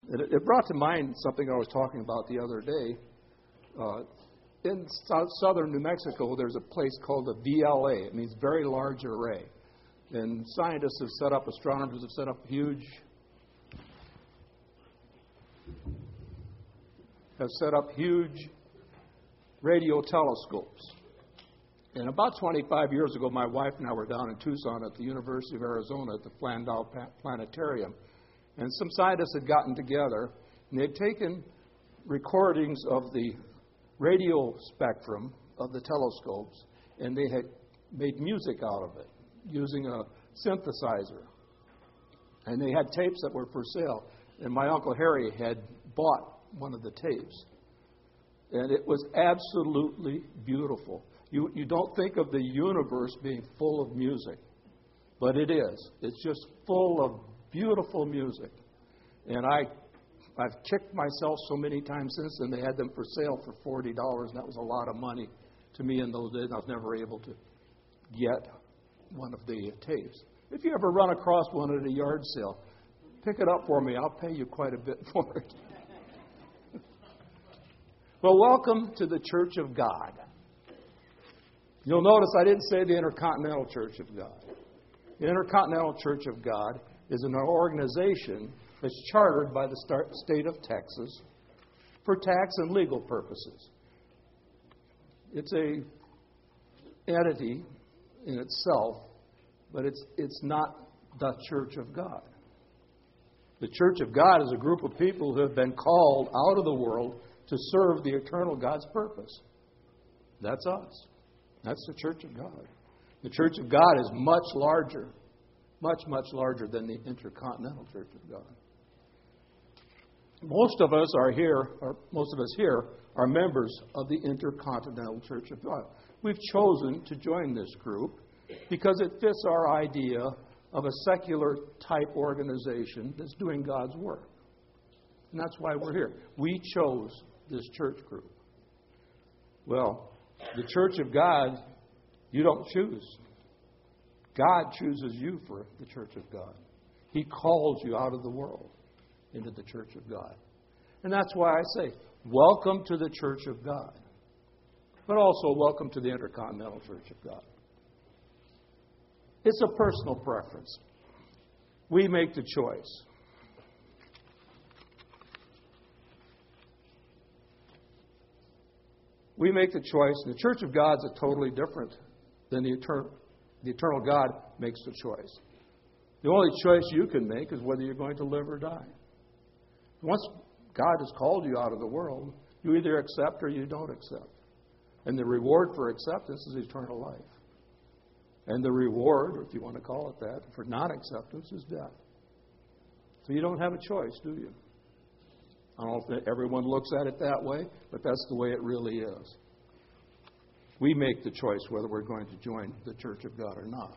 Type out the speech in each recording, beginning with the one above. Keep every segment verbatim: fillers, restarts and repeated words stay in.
It, it brought to mind something I was talking about the other day. Uh, in south, southern New Mexico, there's a place called the V L A. It means Very Large Array. And scientists have set up, astronomers have set up huge, have set up huge radio telescopes. And about twenty-five years ago, my wife and I were down in Tucson at the University of Arizona at the Flandau Planetarium. And some scientists had gotten together, and they'd taken recordings of the radio spectrum of the telescopes, and they had made music out of it using a synthesizer. And they had tapes that were for sale. And my Uncle Harry had bought one of the tapes. And it was absolutely beautiful. You, you don't think of the universe being full of music, but it is. It's just full of beautiful music. And I, I've kicked myself so many times since then. They had them for sale for forty dollars, and that was a lot of money to me in those days. I was never able to get one of the tapes. If you ever run across one at a yard sale, pick it up for me. I'll pay you quite a bit for it. Well, welcome to the Church of God. You'll notice I didn't say the Intercontinental Church of God. The Intercontinental Church of God is an organization that's chartered by the state of Texas for tax and legal purposes. It's a entity in itself, but it's it's not the Church of God. The Church of God is a group of people who have been called out of the world to serve the eternal God's purpose. That's us. That's the Church of God. The Church of God is much larger, much, much larger than the Intercontinental Church of God. Most of us are here, or most of us here, are members of the Intercontinental Church of God. We've chosen to join this group because it fits our idea of a secular type organization that's doing God's work. And that's why we're here. We chose this church group. Well, the Church of God, you don't choose. God chooses you for the Church of God. He calls you out of the world into the Church of God. And that's why I say, welcome to the Church of God. But also welcome to the Intercontinental Church of God. It's a personal preference. We make the choice. We make the choice, and the Church of God is totally different than the eternal. The eternal God makes the choice. The only choice you can make is whether you're going to live or die. Once God has called you out of the world, you either accept or you don't accept. And the reward for acceptance is eternal life. And the reward, if you want to call it that, for non-acceptance is death. So you don't have a choice, do you? I don't know if everyone looks at it that way, but that's the way it really is. We make the choice whether we're going to join the Church of God or not.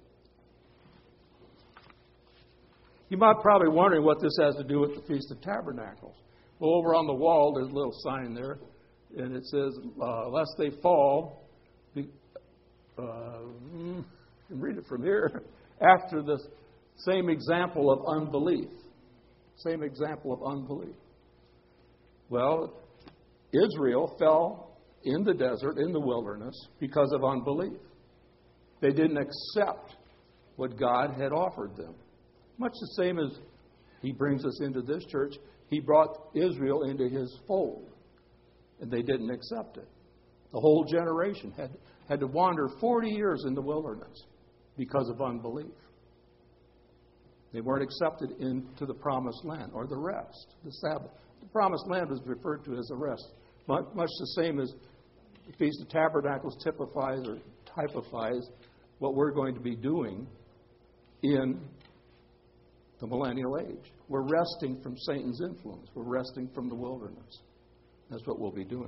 You might probably be wondering what this has to do with the Feast of Tabernacles. Well, over on the wall, there's a little sign there, and it says, uh, lest they fall, be, uh, you can read it from here, after the same example of unbelief. Same example of unbelief. Well, Israel fell in the desert, in the wilderness, because of unbelief. They didn't accept what God had offered them. Much the same as He brings us into this church, He brought Israel into His fold, and they didn't accept it. The whole generation had, had to wander forty years in the wilderness because of unbelief. They weren't accepted into the promised land, or the rest, the Sabbath. The promised land was referred to as the rest, much, much the same as the Feast of Tabernacles typifies or typifies what we're going to be doing in the millennial age. We're resting from Satan's influence. We're resting from the wilderness. That's what we'll be doing.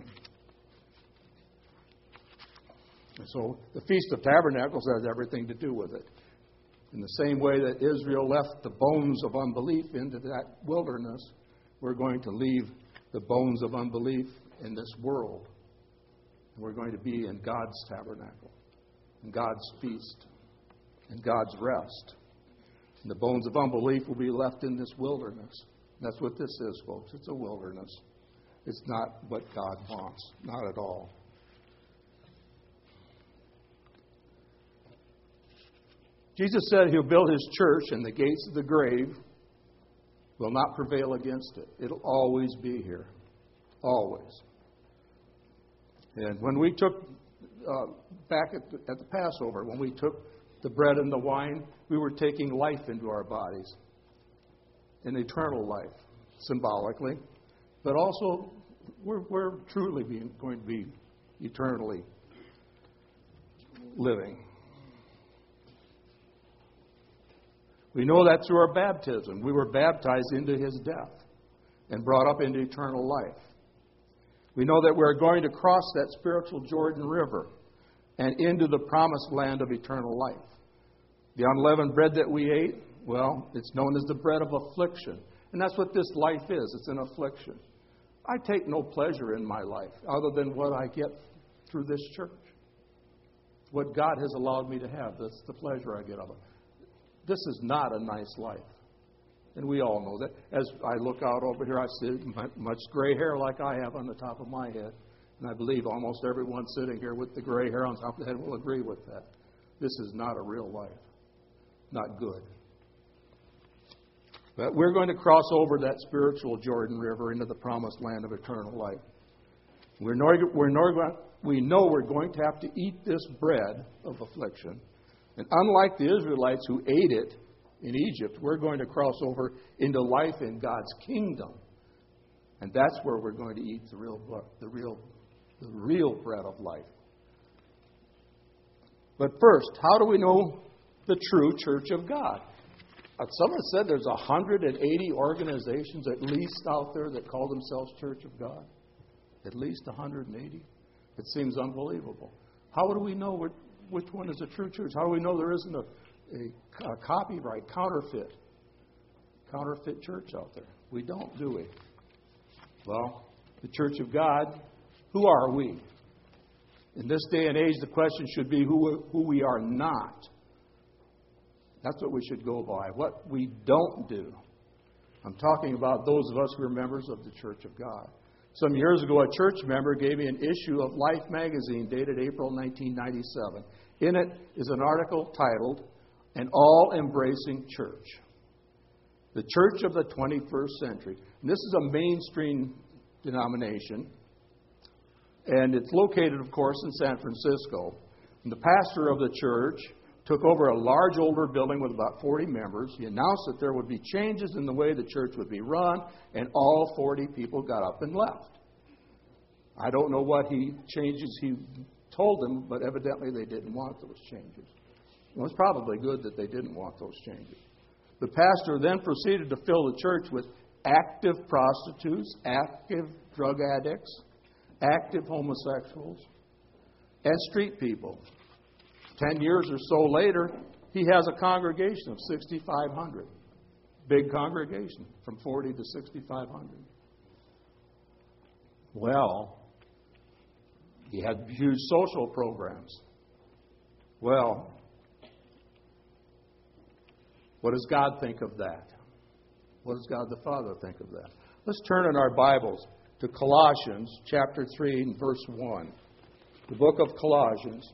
And so the Feast of Tabernacles has everything to do with it. In the same way that Israel left the bones of unbelief into that wilderness, we're going to leave the bones of unbelief in this world. And we're going to be in God's tabernacle, in God's feast, in God's rest. And the bones of unbelief will be left in this wilderness That's what this is, folks. It's a wilderness. It's not what God wants. Not at all. Jesus said He'll build His church, and the gates of the grave will not prevail against it. It'll always be here. Always. And when we took, uh, back at the, at the Passover, when we took the bread and the wine, we were taking life into our bodies. An eternal life, symbolically. But also, we're, we're truly being, going to be eternally living. We know that through our baptism. We were baptized into His death and brought up into eternal life. We know that we're going to cross that spiritual Jordan River and into the promised land of eternal life. The unleavened bread that we ate, well, it's known as the bread of affliction. And that's what this life is. It's an affliction. I take no pleasure in my life other than what I get through this church. What God has allowed me to have. That's the pleasure I get of it. This is not a nice life. And we all know that. As I look out over here, I see much gray hair like I have on the top of my head. And I believe almost everyone sitting here with the gray hair on top of the head will agree with that. This is not a real life. Not good. But we're going to cross over that spiritual Jordan River into the promised land of eternal life. We're nor, we're nor, we know we're going to have to eat this bread of affliction. And unlike the Israelites who ate it in Egypt, we're going to cross over into life in God's kingdom. And that's where we're going to eat the real, the real, the real bread of life. But first, how do we know the true church of God? Someone said there's one hundred eighty organizations at least out there that call themselves Church of God. At least one hundred eighty. It seems unbelievable. How do we know what, which one is a true church? How do we know there isn't a, a, a copyright, counterfeit, counterfeit church out there? We don't, do we? Well, the Church of God, who are we? In this day and age, the question should be who, who we are not. That's what we should go by. What we don't do. I'm talking about those of us who are members of the Church of God. Some years ago, a church member gave me an issue of Life magazine dated April nineteen ninety-seven. In it is an article titled, An All-Embracing Church. The Church of the twenty-first Century. And this is a mainstream denomination. And it's located, of course, in San Francisco. And the pastor of the church took over a large older building with about forty members. He announced that there would be changes in the way the church would be run, and all forty people got up and left. I don't know what he changes he told them, but evidently they didn't want those changes. It was probably good that they didn't want those changes. The pastor then proceeded to fill the church with active prostitutes, active drug addicts, active homosexuals, and street people. Ten years or so later, he has a congregation of sixty-five hundred. Big congregation, from forty to sixty-five hundred. Well, he had huge social programs. Well, what does God think of that? What does God the Father think of that? Let's turn in our Bibles to Colossians chapter three and verse one. The book of Colossians.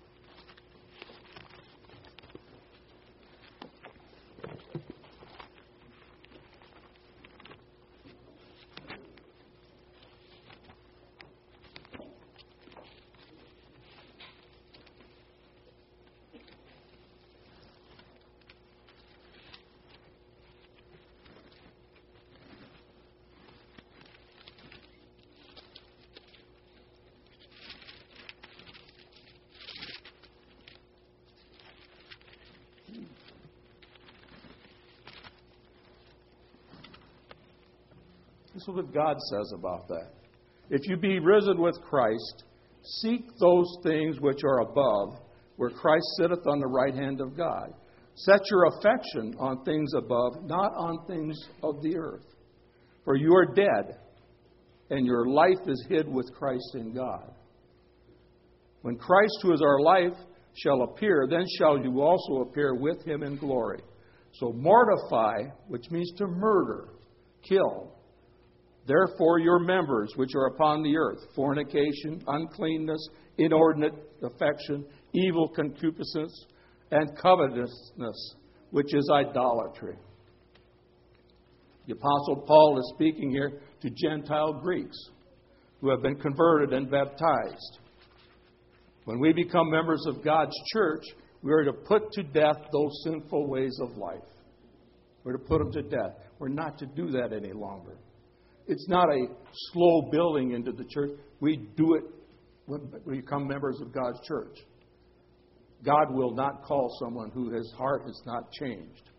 This is what God says about that. If you be risen with Christ, seek those things which are above, where Christ sitteth on the right hand of God. Set your affection on things above, not on things of the earth. For you are dead, and your life is hid with Christ in God. When Christ, who is our life, shall appear, then shall you also appear with him in glory. So mortify, which means to murder, kill. Therefore your members which are upon the earth, fornication, uncleanness, inordinate affection, evil concupiscence, and covetousness, which is idolatry. The Apostle Paul is speaking here to Gentile Greeks who have been converted and baptized. When we become members of God's church, we are to put to death those sinful ways of life. We're to put them to death. We're not to do that any longer. It's not a slow building into the church. We do it when we become members of God's church. God will not call someone who his heart has not changed.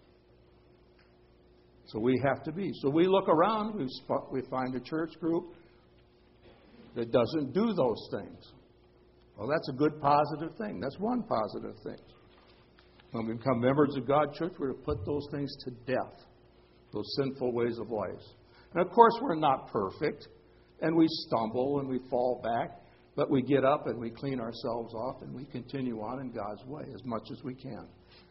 So we have to be. So we look around, we, spot, we find a church group that doesn't do those things. Well, that's a good positive thing. That's one positive thing. When we become members of God's church, we're to put those things to death, those sinful ways of life. And of course, we're not perfect, and we stumble and we fall back, but we get up and we clean ourselves off and we continue on in God's way as much as we can.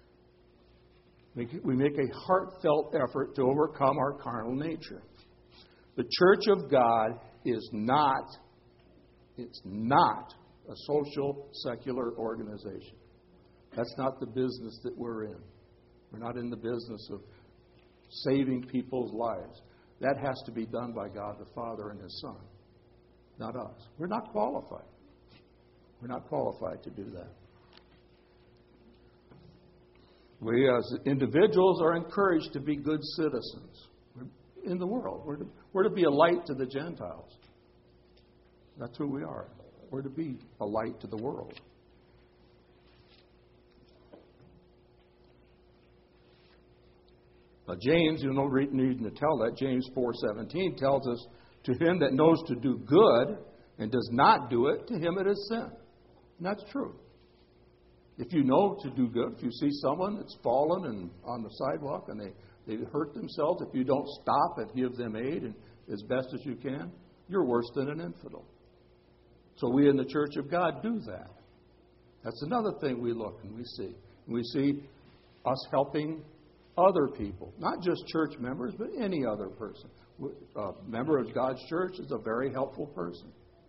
We make a heartfelt effort to overcome our carnal nature. The church of God is not, it's not a social, secular organization. That's not the business that we're in. We're not in the business of saving people's lives. That has to be done by God the Father and His Son, not us. We're not qualified. We're not qualified to do that. We as individuals are encouraged to be good citizens in the world. We're to, we're to be a light to the Gentiles. That's who we are. We're to be a light to the world. Now, James, you don't need to tell that. James four seventeen tells us, to him that knows to do good and does not do it, to him it is sin. And that's true. If you know to do good, if you see someone that's fallen and on the sidewalk and they, they hurt themselves, if you don't stop and give them aid and as best as you can, you're worse than an infidel. So we in the Church of God do that. That's another thing we look and we see. We see us helping other people, not just church members, but any other person. A member of God's church is a very helpful person.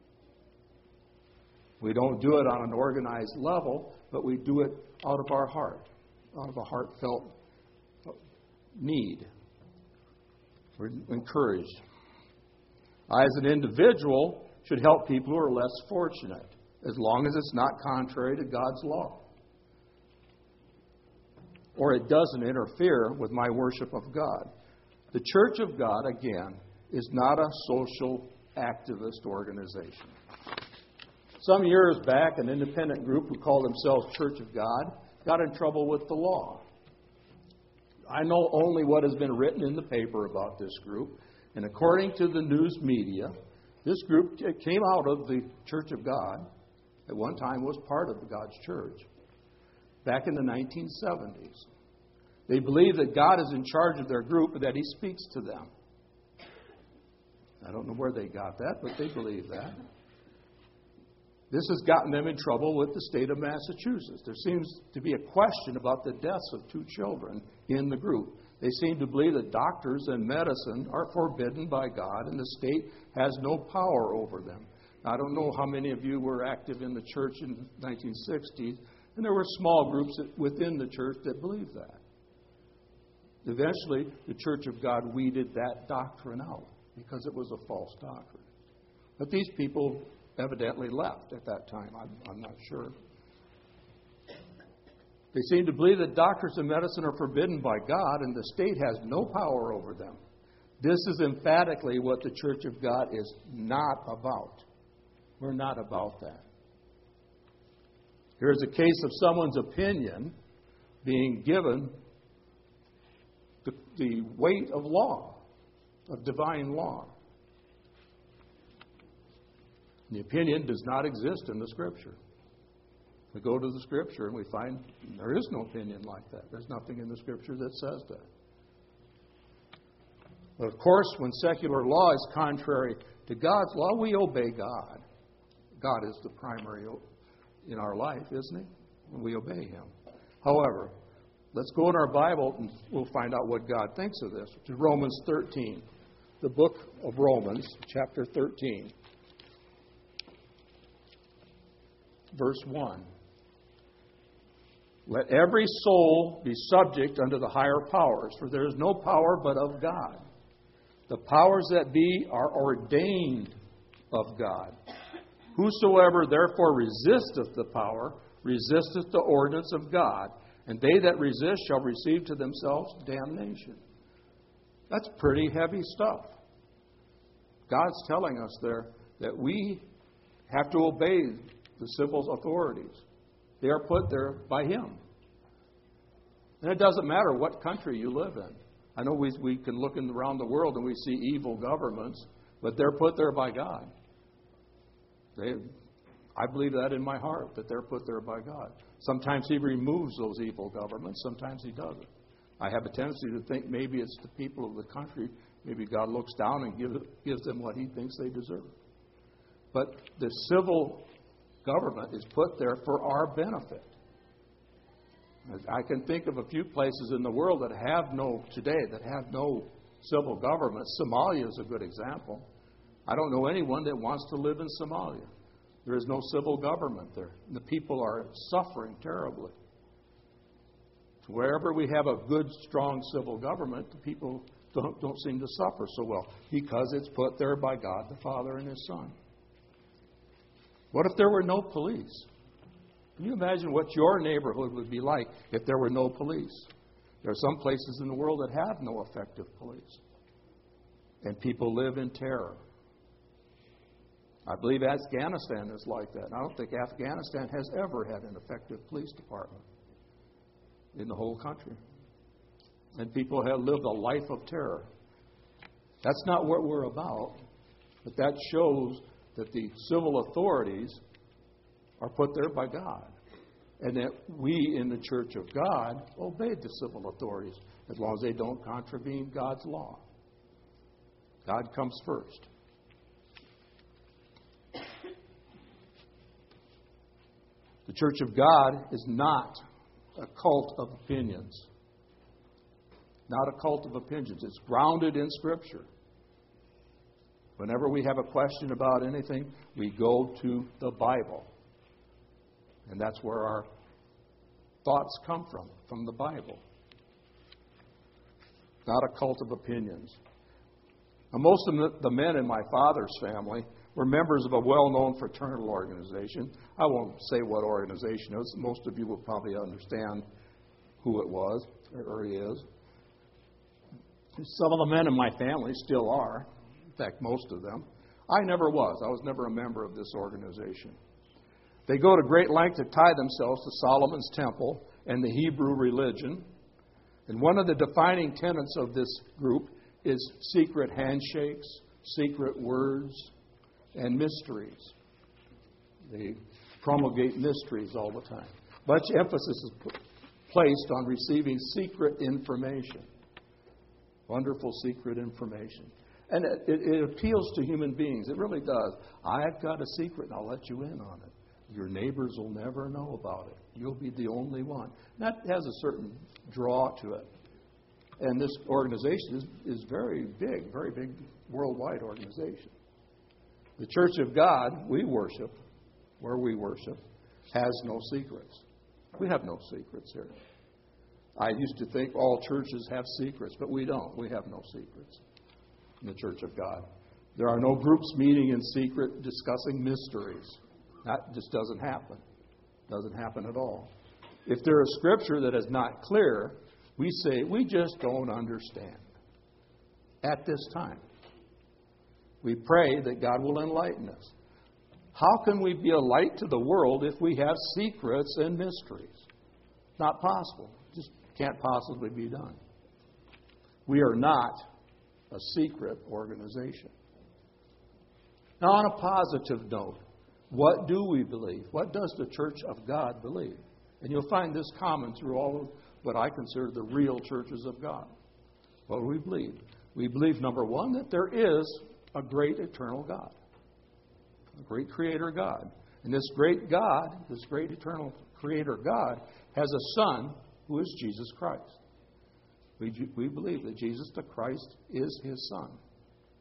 We don't do it on an organized level, but we do it out of our heart, out of a heartfelt need. We're encouraged. I, as an individual, should help people who are less fortunate, as long as it's not contrary to God's law, or it doesn't interfere with my worship of God. The Church of God, again, is not a social activist organization. Some years back, an independent group who called themselves Church of God got in trouble with the law. I know only what has been written in the paper about this group, and according to the news media, this group came out of the Church of God, at one time was part of God's church, back in the nineteen seventies. They believe that God is in charge of their group and that He speaks to them. I don't know where they got that, but they believe that. This has gotten them in trouble with the state of Massachusetts. There seems to be a question about the deaths of two children in the group. They seem to believe that doctors and medicine are forbidden by God and the state has no power over them. I don't know how many of you were active in the church in the nineteen sixties, and there were small groups within the church that believed that. Eventually, the Church of God weeded that doctrine out because it was a false doctrine. But these people evidently left at that time. I'm, I'm not sure. They seem to believe that doctors and medicine are forbidden by God and the state has no power over them. This is emphatically what the Church of God is not about. We're not about that. Here's a case of someone's opinion being given the, the weight of law, of divine law. The opinion does not exist in the Scripture. We go to the Scripture and we find there is no opinion like that. There's nothing in the Scripture that says that. But of course, when secular law is contrary to God's law, we obey God. God is the primary in our life, isn't He? And we obey Him. However, let's go in our Bible and we'll find out what God thinks of this, which is Romans thirteen. the book of Romans, chapter thirteen, verse one. Let every soul be subject unto the higher powers, for there is no power but of God. The powers that be are ordained of God. Whosoever therefore resisteth the power, resisteth the ordinance of God, and they that resist shall receive to themselves damnation. That's pretty heavy stuff. God's telling us there that we have to obey the civil authorities. They are put there by Him. And it doesn't matter what country you live in. I know we, we can look in, around the world and we see evil governments, but they're put there by God. They, I believe that in my heart, that they're put there by God. Sometimes He removes those evil governments. Sometimes He doesn't. I have a tendency to think maybe it's the people of the country. Maybe God looks down and give, gives them what He thinks they deserve. But the civil government is put there for our benefit. I can think of a few places in the world that have no, today, that have no civil government. Somalia is a good example. I don't know anyone that wants to live in Somalia. There is no civil government there. The people are suffering terribly. Wherever we have a good, strong civil government, the people don't, don't seem to suffer so well because it's put there by God the Father and His Son. What if there were no police? Can you imagine what your neighborhood would be like if there were no police? There are some places in the world that have no effective police. And people live in terror. I believe Afghanistan is like that. And I don't think Afghanistan has ever had an effective police department in the whole country. And people have lived a life of terror. That's not what we're about. But that shows that the civil authorities are put there by God. And that we in the Church of God obey the civil authorities as long as they don't contravene God's law. God comes first. The Church of God is not a cult of opinions. Not a cult of opinions. It's grounded in Scripture. Whenever we have a question about anything, we go to the Bible. And that's where our thoughts come from, from the Bible. Not a cult of opinions. Now, most of the men in my father's family were members of a well-known fraternal organization. I won't say what organization it is. Most of you will probably understand who it was, or he is. Some of the men in my family still are. In fact, most of them. I never was. I was never a member of this organization. They go to great length to tie themselves to Solomon's temple and the Hebrew religion. And one of the defining tenets of this group is secret handshakes, secret words, and mysteries. They promulgate mysteries all the time. Much emphasis is placed on receiving secret information. Wonderful secret information. And it, it, it appeals to human beings. It really does. I've got a secret and I'll let you in on it. Your neighbors will never know about it. You'll be the only one. That has a certain draw to it. And this organization is, is very big, very big worldwide organization. The Church of God, we worship, where we worship, has no secrets. We have no secrets here. I used to think all churches have secrets, but we don't. We have no secrets in the Church of God. There are no groups meeting in secret discussing mysteries. That just doesn't happen. Doesn't happen at all. If there is Scripture that is not clear, we say, we just don't understand at this time. We pray that God will enlighten us. How can we be a light to the world if we have secrets and mysteries? Not possible. Just can't possibly be done. We are not a secret organization. Now, on a positive note, what do we believe? What does the Church of God believe? And you'll find this common through all of what I consider the real churches of God. What do we believe? We believe, number one, that there is a great eternal God, a great creator God. And this great God, this great eternal creator God, has a Son who is Jesus Christ. We, we believe that Jesus the Christ is His Son.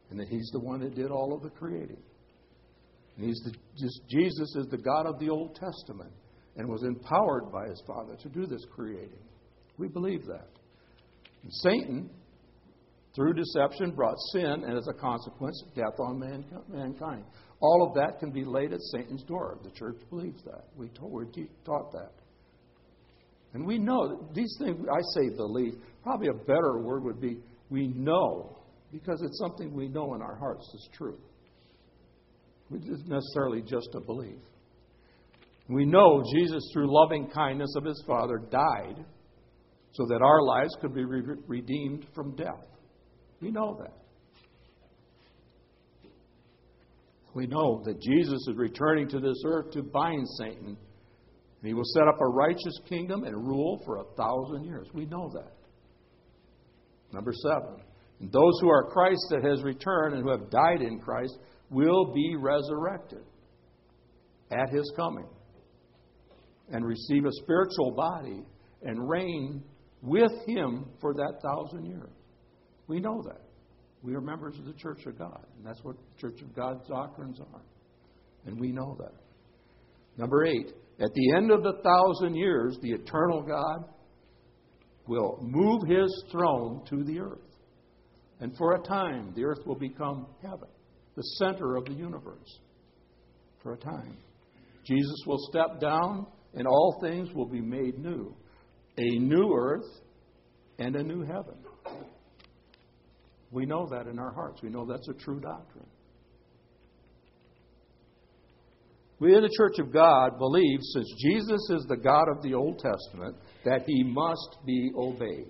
And that He's the one that did all of the creating. And he's the, just, Jesus is the God of the Old Testament and was empowered by His Father to do this creating. We believe that. And Satan, through deception, brought sin and as a consequence, death on man, mankind. All of that can be laid at Satan's door. The church believes that. We told, we're taught that. And we know that these things, I say believe, probably a better word would be we know, because it's something we know in our hearts is true. It's not necessarily just a belief. We know Jesus, through loving kindness of His Father, died so that our lives could be re- redeemed from death. We know that. We know that Jesus is returning to this earth to bind Satan. And He will set up a righteous kingdom and rule for a thousand years. We know that. Number seven. And those who are Christ that has returned and who have died in Christ will be resurrected at His coming and receive a spiritual body and reign with Him for that thousand years. We know that. We are members of the Church of God, and that's what the Church of God's doctrines are. And we know that. Number eight, at the end of the thousand years, the eternal God will move His throne to the earth. And for a time, the earth will become heaven, the center of the universe. For a time. Jesus will step down, and all things will be made new. A new earth and a new heaven. We know that in our hearts. We know that's a true doctrine. We in the Church of God believe, since Jesus is the God of the Old Testament, that He must be obeyed.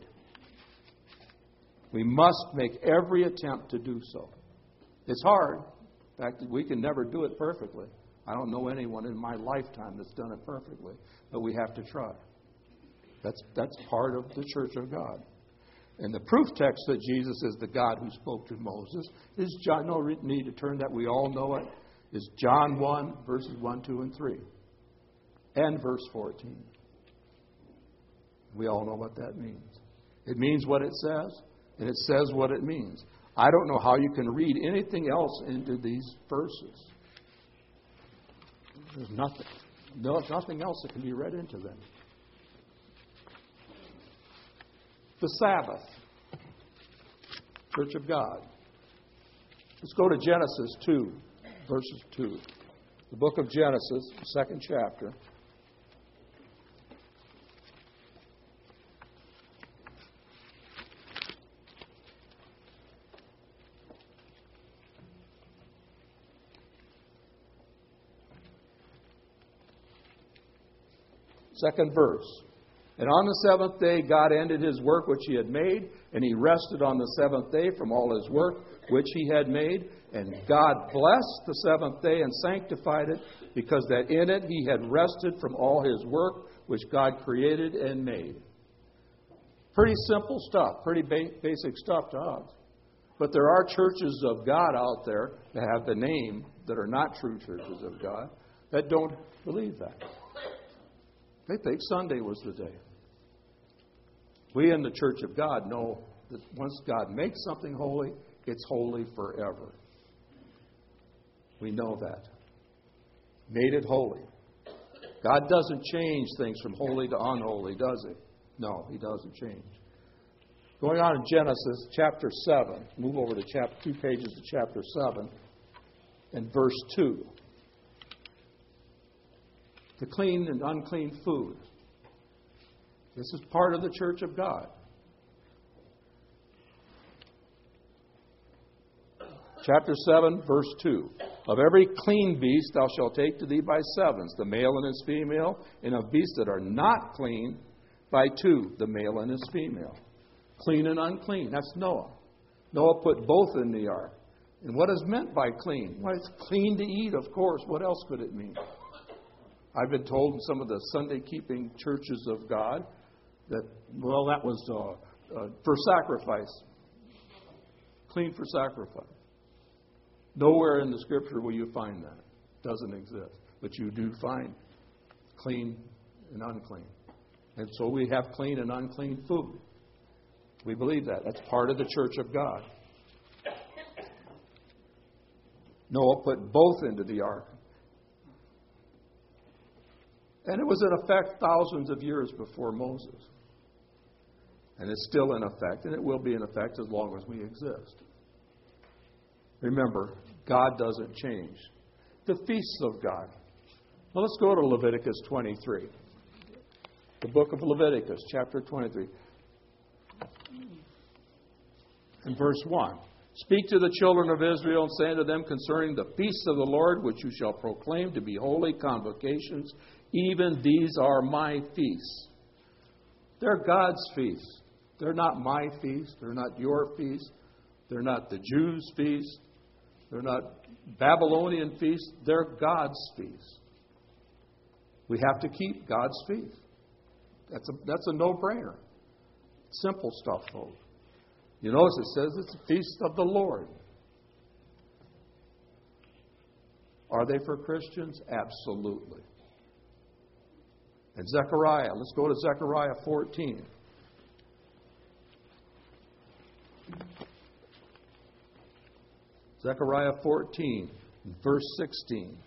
We must make every attempt to do so. It's hard. In fact, we can never do it perfectly. I don't know anyone in my lifetime that's done it perfectly, but we have to try. That's, that's part of the Church of God. And the proof text that Jesus is the God who spoke to Moses is John. No need to turn that. We all know it. Is John one, verses one, two, and three. And verse fourteen. We all know what that means. It means what it says, and it says what it means. I don't know how you can read anything else into these verses. There's nothing. No, nothing else that can be read into them. The Sabbath. Church of God. Let's go to Genesis two, verses two. The book of Genesis, second chapter. Second verse. And on the seventh day God ended His work which He had made, and He rested on the seventh day from all His work which He had made. And God blessed the seventh day and sanctified it, because that in it He had rested from all His work which God created and made. Pretty simple stuff, pretty ba- basic stuff to us. But there are churches of God out there that have the name that are not true churches of God that don't believe that. They think Sunday was the day. We in the Church of God know that once God makes something holy, it's holy forever. We know that. Made it holy. God doesn't change things from holy to unholy, does He? No, He doesn't change. Going on in Genesis chapter seven, move over to chapter, two pages to chapter seven and verse two. The clean and unclean food. This is part of the Church of God. Chapter seven, verse two. Of every clean beast thou shalt take to thee by sevens, the male and his female, and of beasts that are not clean by two, the male and his female. Clean and unclean. That's Noah. Noah put both in the ark. And what is meant by clean? Well, it's clean to eat, of course. What else could it mean? I've been told in some of the Sunday-keeping churches of God that, well, that was uh, uh, for sacrifice. Clean for sacrifice. Nowhere in the Scripture will you find that. It doesn't exist. But you do find clean and unclean. And so we have clean and unclean food. We believe that. That's part of the Church of God. Noah put both into the ark. And it was in effect thousands of years before Moses. And it's still in effect, and it will be in effect as long as we exist. Remember, God doesn't change. The feasts of God. Well, let's go to Leviticus twenty-three. The book of Leviticus, chapter twenty-three. And verse one. Speak to the children of Israel and say to them concerning the feasts of the Lord, which you shall proclaim to be holy convocations. Even these are my feasts. They're God's feasts. They're not my feasts. They're not your feasts. They're not the Jews' feasts. They're not Babylonian feasts. They're God's feasts. We have to keep God's feasts. That's a, that's a no-brainer. Simple stuff, folks. You notice it says it's a feast of the Lord. Are they for Christians? Absolutely. And Zechariah, let's go to Zechariah fourteen. Zechariah fourteen, verse sixteen.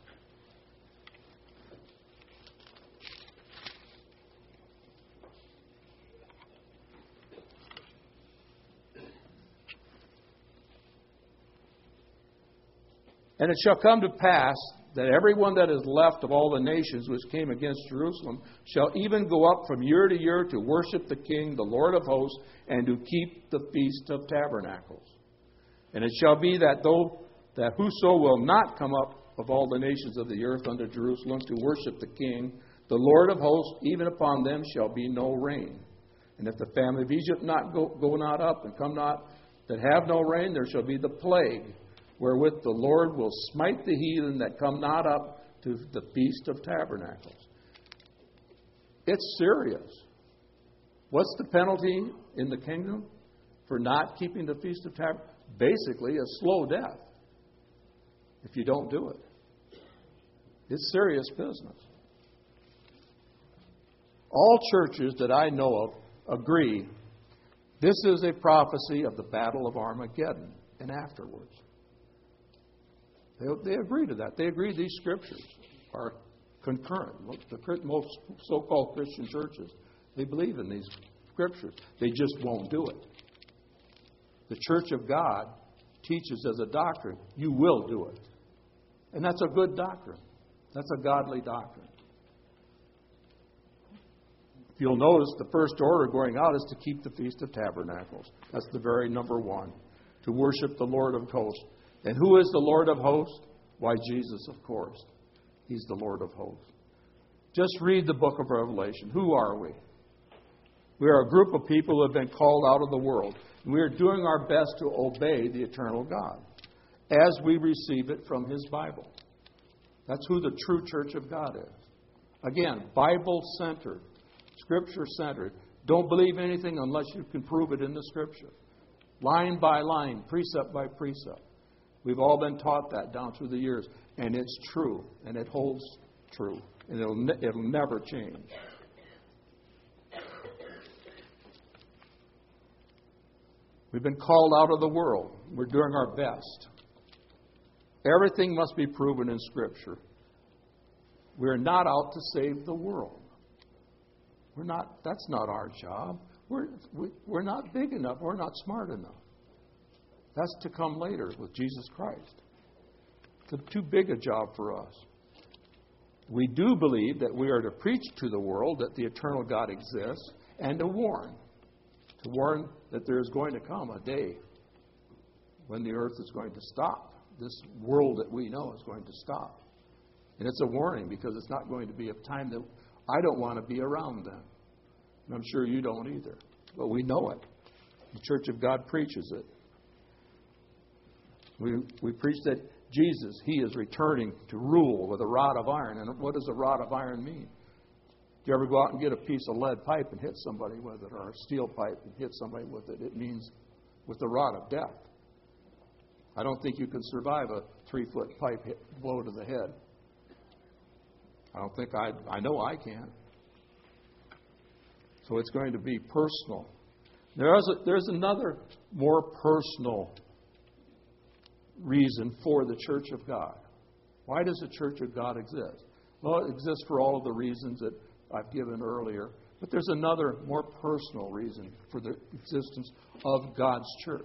And it shall come to pass that everyone that is left of all the nations which came against Jerusalem shall even go up from year to year to worship the King, the Lord of hosts, and to keep the Feast of Tabernacles. And it shall be that though that whoso will not come up of all the nations of the earth unto Jerusalem to worship the King, the Lord of hosts, even upon them shall be no rain. And if the family of Egypt not go, go not up and come not that have no rain, there shall be the plague, wherewith the Lord will smite the heathen that come not up to the Feast of Tabernacles. It's serious. What's the penalty in the kingdom for not keeping the Feast of Tabernacles? Basically, a slow death if you don't do it. It's serious business. All churches that I know of agree this is a prophecy of the Battle of Armageddon and afterwards. They, they agree to that. They agree these scriptures are concurrent. The most so-called Christian churches, they believe in these scriptures. They just won't do it. The Church of God teaches as a doctrine, you will do it. And that's a good doctrine. That's a godly doctrine. If you'll notice, the first order going out is to keep the Feast of Tabernacles. That's the very number one. To worship the Lord of hosts. And who is the Lord of hosts? Why, Jesus, of course. He's the Lord of hosts. Just read the book of Revelation. Who are we? We are a group of people who have been called out of the world. And we are doing our best to obey the eternal God as we receive it from His Bible. That's who the true church of God is. Again, Bible-centered, Scripture-centered. Don't believe anything unless you can prove it in the Scripture. Line by line, precept by precept. We've all been taught that down through the years. And it's true. And it holds true. And it'll, ne- it'll never change. We've been called out of the world. We're doing our best. Everything must be proven in Scripture. We're not out to save the world. We're not. That's not our job. We're, we, we're not big enough. We're not smart enough. That's to come later with Jesus Christ. It's too big a job for us. We do believe that we are to preach to the world that the eternal God exists and to warn. To warn that there is going to come a day when the earth is going to stop. This world that we know is going to stop. And it's a warning because it's not going to be a time that I don't want to be around then. And I'm sure you don't either. But we know it. The Church of God preaches it. We, we preach that Jesus, He is returning to rule with a rod of iron. And what does a rod of iron mean? Do you ever go out and get a piece of lead pipe and hit somebody with it, or a steel pipe and hit somebody with it? It means with the rod of death. I don't think you can survive a three-foot pipe hit, blow to the head. I don't think I, I know I can. So it's going to be personal. There's, a, there's another more personal reason for the Church of God. Why does the Church of God exist? Well, it exists for all of the reasons that I've given earlier. But there's another, more personal reason for the existence of God's church.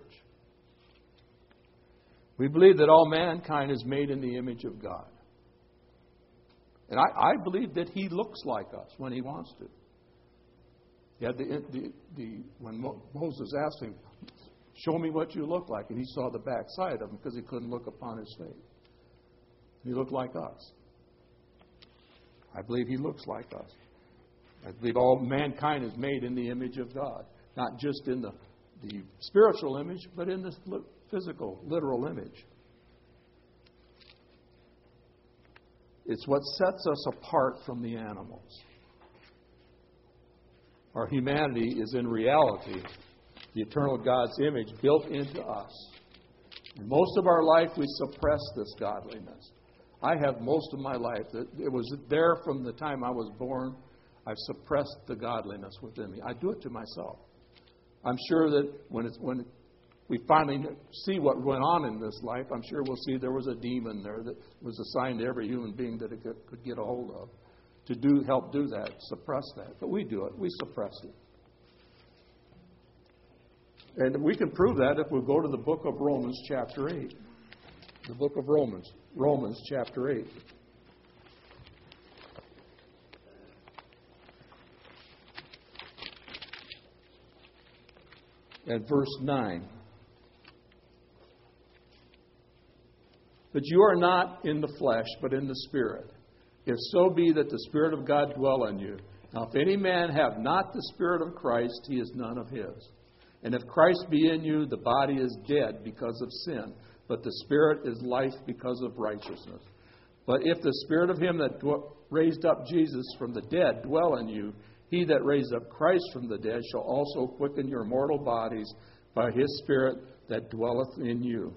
We believe that all mankind is made in the image of God. And I, I believe that He looks like us when He wants to. He had the, the, the, when Mo, Moses asked him, show me what you look like. And he saw the backside of him because he couldn't look upon his face. He looked like us. I believe He looks like us. I believe all mankind is made in the image of God. Not just in the, the spiritual image, but in the physical, literal image. It's what sets us apart from the animals. Our humanity is in reality the eternal God's image built into us. And most of our life we suppress this godliness. I have most of my life. It was there from the time I was born. I've suppressed the godliness within me. I do it to myself. I'm sure that when it's, when we finally see what went on in this life, I'm sure we'll see there was a demon there that was assigned to every human being that it could, could get a hold of to do help do that, suppress that. But we do it. We suppress it. And we can prove that if we go to the book of Romans chapter eight. The book of Romans. Romans chapter eight. And verse nine. But you are not in the flesh, but in the Spirit. If so be that the Spirit of God dwell in you. Now if any man have not the Spirit of Christ, he is none of his. And if Christ be in you, the body is dead because of sin, but the Spirit is life because of righteousness. But if the Spirit of Him that raised up Jesus from the dead dwell in you, He that raised up Christ from the dead shall also quicken your mortal bodies by His Spirit that dwelleth in you.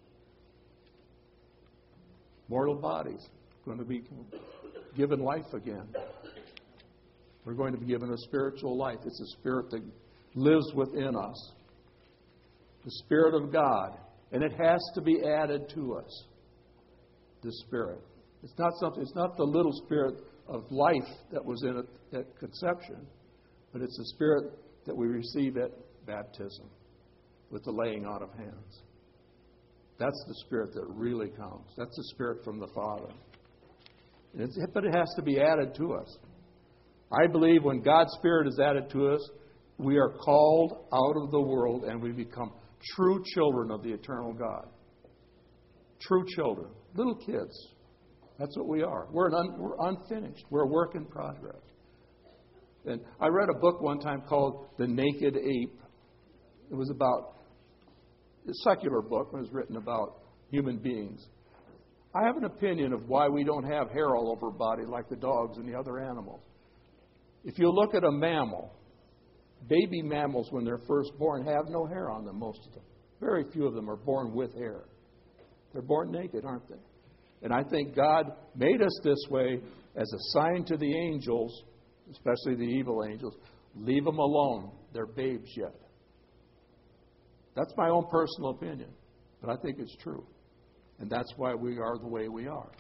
Mortal bodies going to be given life again. We're going to be given a spiritual life. It's a spirit that lives within us. The Spirit of God. And it has to be added to us. This Spirit. It's not something, it's not the little spirit of life that was in it at conception, but it's the Spirit that we receive at baptism with the laying on of hands. That's the Spirit that really counts. That's the Spirit from the Father. It's, but it has to be added to us. I believe when God's Spirit is added to us, we are called out of the world and we become true children of the eternal God. True children. Little kids. That's what we are. We're, an un, we're unfinished. We're a work in progress. And I read a book one time called The Naked Ape. It was about a secular book. It was written about human beings. I have an opinion of why we don't have hair all over our body like the dogs and the other animals. If you look at a mammal, baby mammals when they're first born have no hair on them, most of them. Very few of them are born with hair. They're born naked, aren't they? And I think God made us this way as a sign to the angels, especially the evil angels. Leave them alone. They're babes yet. That's my own personal opinion, but I think it's true. And that's why we are the way we are.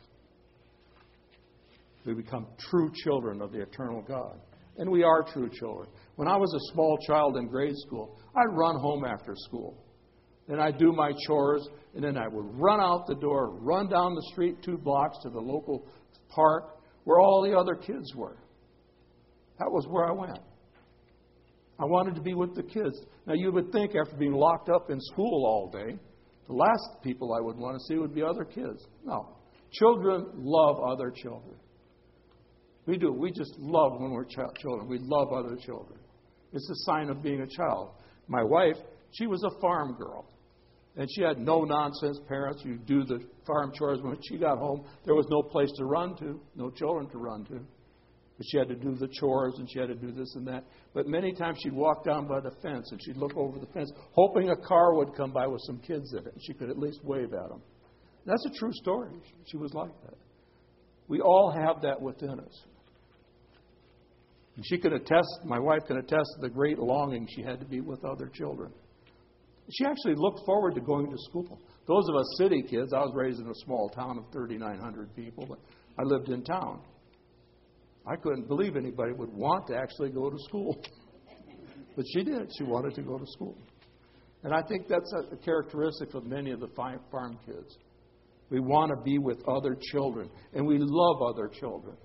We become true children of the eternal God. And we are true children. When I was a small child in grade school, I'd run home after school. And I'd do my chores, and then I would run out the door, run down the street two blocks to the local park where all the other kids were. That was where I went. I wanted to be with the kids. Now, you would think after being locked up in school all day, the last people I would want to see would be other kids. No. Children love other children. We do. We just love when we're ch- children. We love other children. It's a sign of being a child. My wife, she was a farm girl. And she had no-nonsense parents. You do the farm chores. When she got home, there was no place to run to, no children to run to. But she had to do the chores, and she had to do this and that. But many times she'd walk down by the fence, and she'd look over the fence, hoping a car would come by with some kids in it, and she could at least wave at them. And that's a true story. She was like that. We all have that within us. And she can attest, my wife can attest to the great longing she had to be with other children. She actually looked forward to going to school. Those of us city kids, I was raised in a small town of thirty-nine hundred people, but I lived in town. I couldn't believe anybody would want to actually go to school. But she did. She wanted to go to school. And I think that's a characteristic of many of the farm kids. We want to be with other children, and we love other children.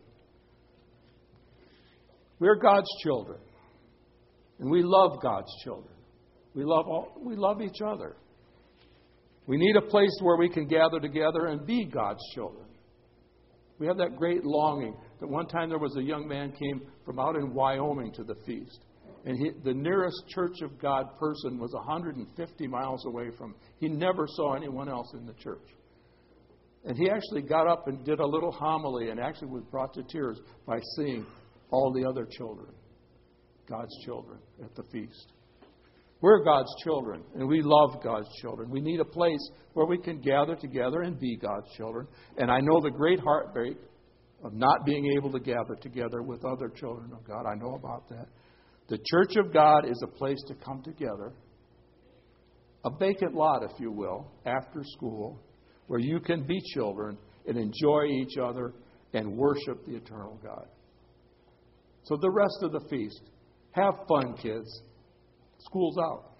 We're God's children, and we love God's children. We love all, we love each other. We need a place where we can gather together and be God's children. We have that great longing that one time there was a young man came from out in Wyoming to the feast. And he, the nearest Church of God person was one hundred fifty miles away from him. He never saw anyone else in the church. And he actually got up and did a little homily and actually was brought to tears by seeing all the other children, God's children, at the feast. We're God's children, and we love God's children. We need a place where we can gather together and be God's children. And I know the great heartbreak of not being able to gather together with other children of God. I know about that. The church of God is a place to come together, a vacant lot, if you will, after school, where you can be children and enjoy each other and worship the eternal God. So the rest of the feast, have fun, kids. School's out.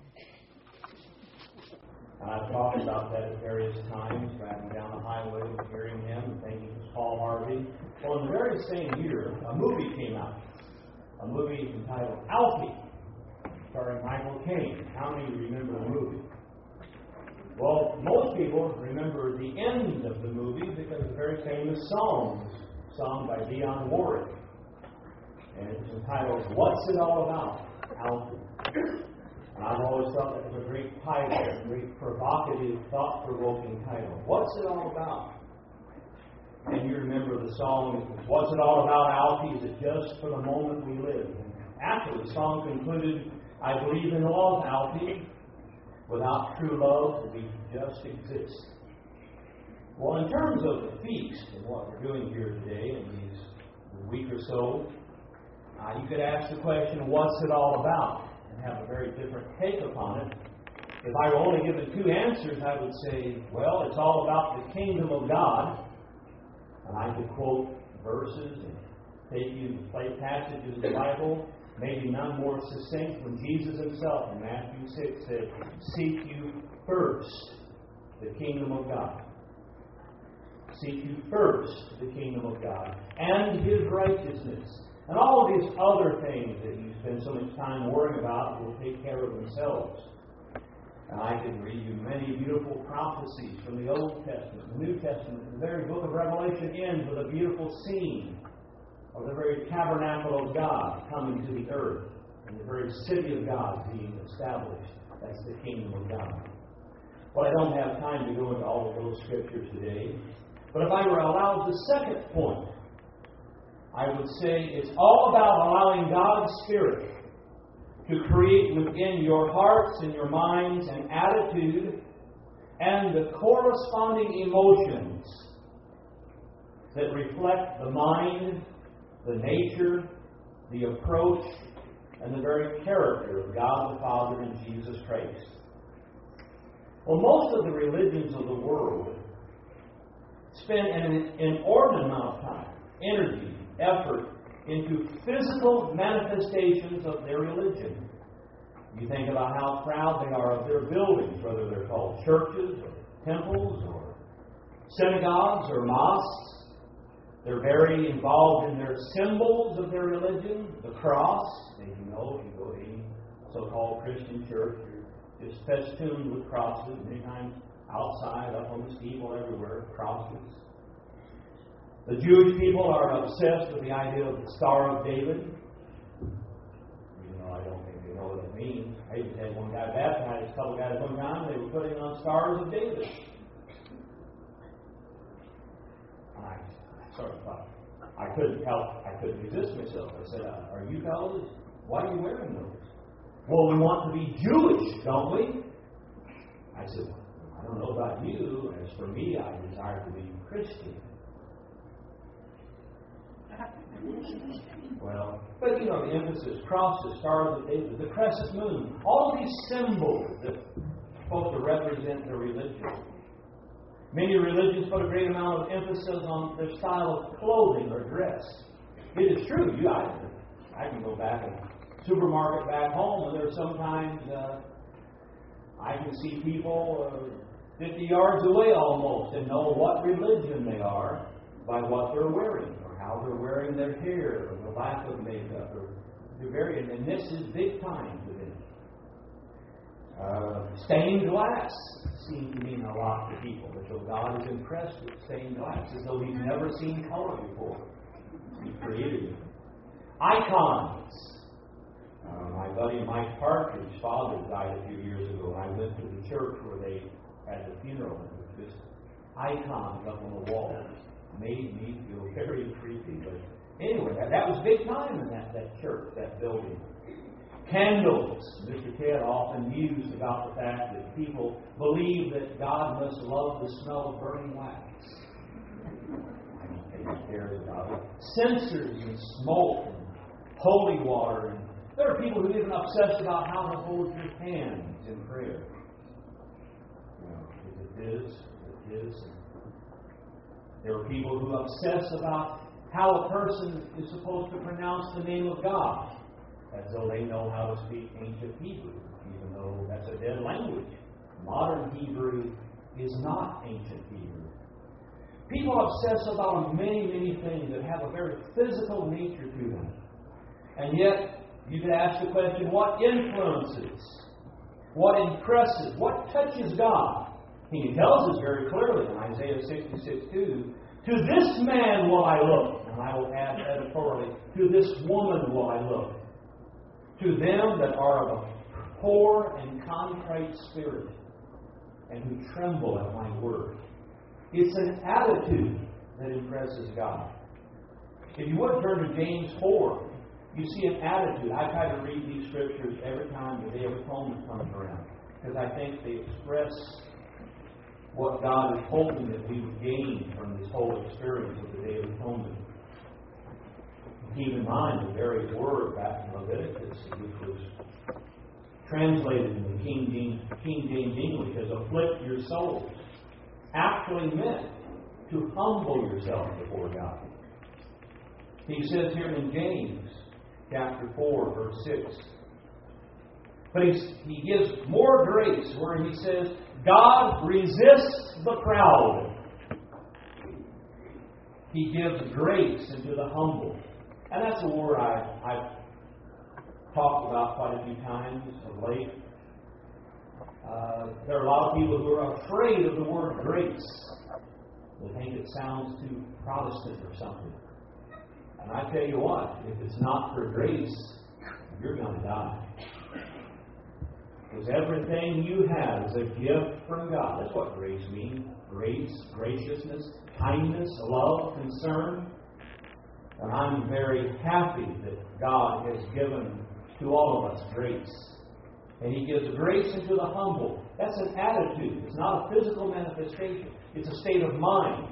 I've talked about that at various times, driving down the highway and hearing him and thinking it was Paul Harvey. Well, in the very same year, a movie came out. A movie entitled Alfie, starring Michael Caine. How many remember the movie? Well, most people remember the end of the movie because of a very famous song sung by Dionne Warwick. And it's entitled, What's It All About, Alfie? And I've always thought that was a great title, a great provocative, thought-provoking title. What's it all about? And you remember the song, What's It All About, Alfie? Is it just for the moment we live? And after the song concluded, I believe in love, Alfie. Without true love, we just exist. Well, in terms of the feast and what we're doing here today in these week or so, uh, you could ask the question, what's it all about? And have a very different take upon it. If I were only given two answers, I would say, well, it's all about the kingdom of God. And I could quote verses and take you to play passages of the Bible, maybe none more succinct when Jesus himself in Matthew six said, seek you first the kingdom of God. Seek you first the kingdom of God and His righteousness. And all of these other things that you spend so much time worrying about will take care of themselves. And I can read you many beautiful prophecies from the Old Testament, the New Testament. The very book of Revelation ends with a beautiful scene of the very tabernacle of God coming to the earth and the very city of God being established. That's the kingdom of God. Well, I don't have time to go into all of those scriptures today. But if I were allowed the second point, I would say it's all about allowing God's Spirit to create within your hearts and your minds an attitude and the corresponding emotions that reflect the mind, the nature, the approach, and the very character of God the Father and Jesus Christ. Well, most of the religions of the world spend an inordinate amount of time, energy, effort into physical manifestations of their religion. You think about how proud they are of their buildings, whether they're called churches or temples or synagogues or mosques. They're very involved in their symbols of their religion, the cross. As you know, if you go to any so-called Christian church, you're just festooned with crosses, many times outside, up on the steeple, everywhere, crosses. The Jewish people are obsessed with the idea of the Star of David. Even though I don't think they know what it means. I just had one guy baptized, a couple guys one time, they were putting on Stars of David. And I, I sort of thought, I couldn't help, I couldn't resist myself. I said, uh, are you fellas, why are you wearing those? Well, we want to be Jewish, don't we? I said, I don't know about you. As for me, I desire to be Christian. Well, but you know, the emphasis, crosses, stars of David, the crescent moon, all of these symbols that are supposed to represent their religion. Many religions put a great amount of emphasis on their style of clothing or dress. It is true. You, I, I can go back to the supermarket back home, and there's sometimes uh, I can see people uh, fifty yards away almost and know what religion they are by what they're wearing, or how they're wearing their hair, or the lack of makeup, or they're very, and this is big time to them. Uh, stained glass seems to mean a lot to people, as though God is impressed with stained glass, as though He's never seen color before. He created it. Icons. Uh, my buddy Mike Partridge's father died a few years ago, and I went to the church where they had the funeral, and it was just icons up on the wall. Made me feel very creepy. But anyway, that, that was big time in that, that church, that building. Candles. Mister Ted often mused about the fact that people believe that God must love the smell of burning wax. I don't think He cares about it. Censers and smoke and holy water. And there are people who even obsess about how to hold your hands in prayer. You know, if it is, it is. There are people who obsess about how a person is supposed to pronounce the name of God, as though they know how to speak ancient Hebrew, even though that's a dead language. Modern Hebrew is not ancient Hebrew. People obsess about many, many things that have a very physical nature to them. And yet, you could ask the question, what influences? What impresses? What touches God? He tells us very clearly in Isaiah sixty-six two, to this man will I look, and I will add editorially, to this woman will I look. To them that are of a poor and contrite spirit, and who tremble at my word. It's an attitude that impresses God. If you would turn to James four, you see an attitude. I try to read these scriptures every time the Day of Atonement comes around, because I think they express what God is hoping that we would gain from this whole experience of the Day of Atonement. Keep in mind the very word back in Leviticus, which was translated in the King James, King James English as afflict your souls, actually meant to humble yourself before God. He says here in James chapter four, verse six. But he's, he gives more grace where he says, God resists the proud. He gives grace unto the humble. And that's a word I, I've talked about quite a few times of late. Uh, there are a lot of people who are afraid of the word grace. They think it sounds too Protestant or something. And I tell you what, if it's not for grace, you're going to die. Because everything you have is a gift from God. That's what grace means. Grace, graciousness, kindness, love, concern. And I'm very happy that God has given to all of us grace. And He gives grace unto the humble. That's an attitude. It's not a physical manifestation. It's a state of mind.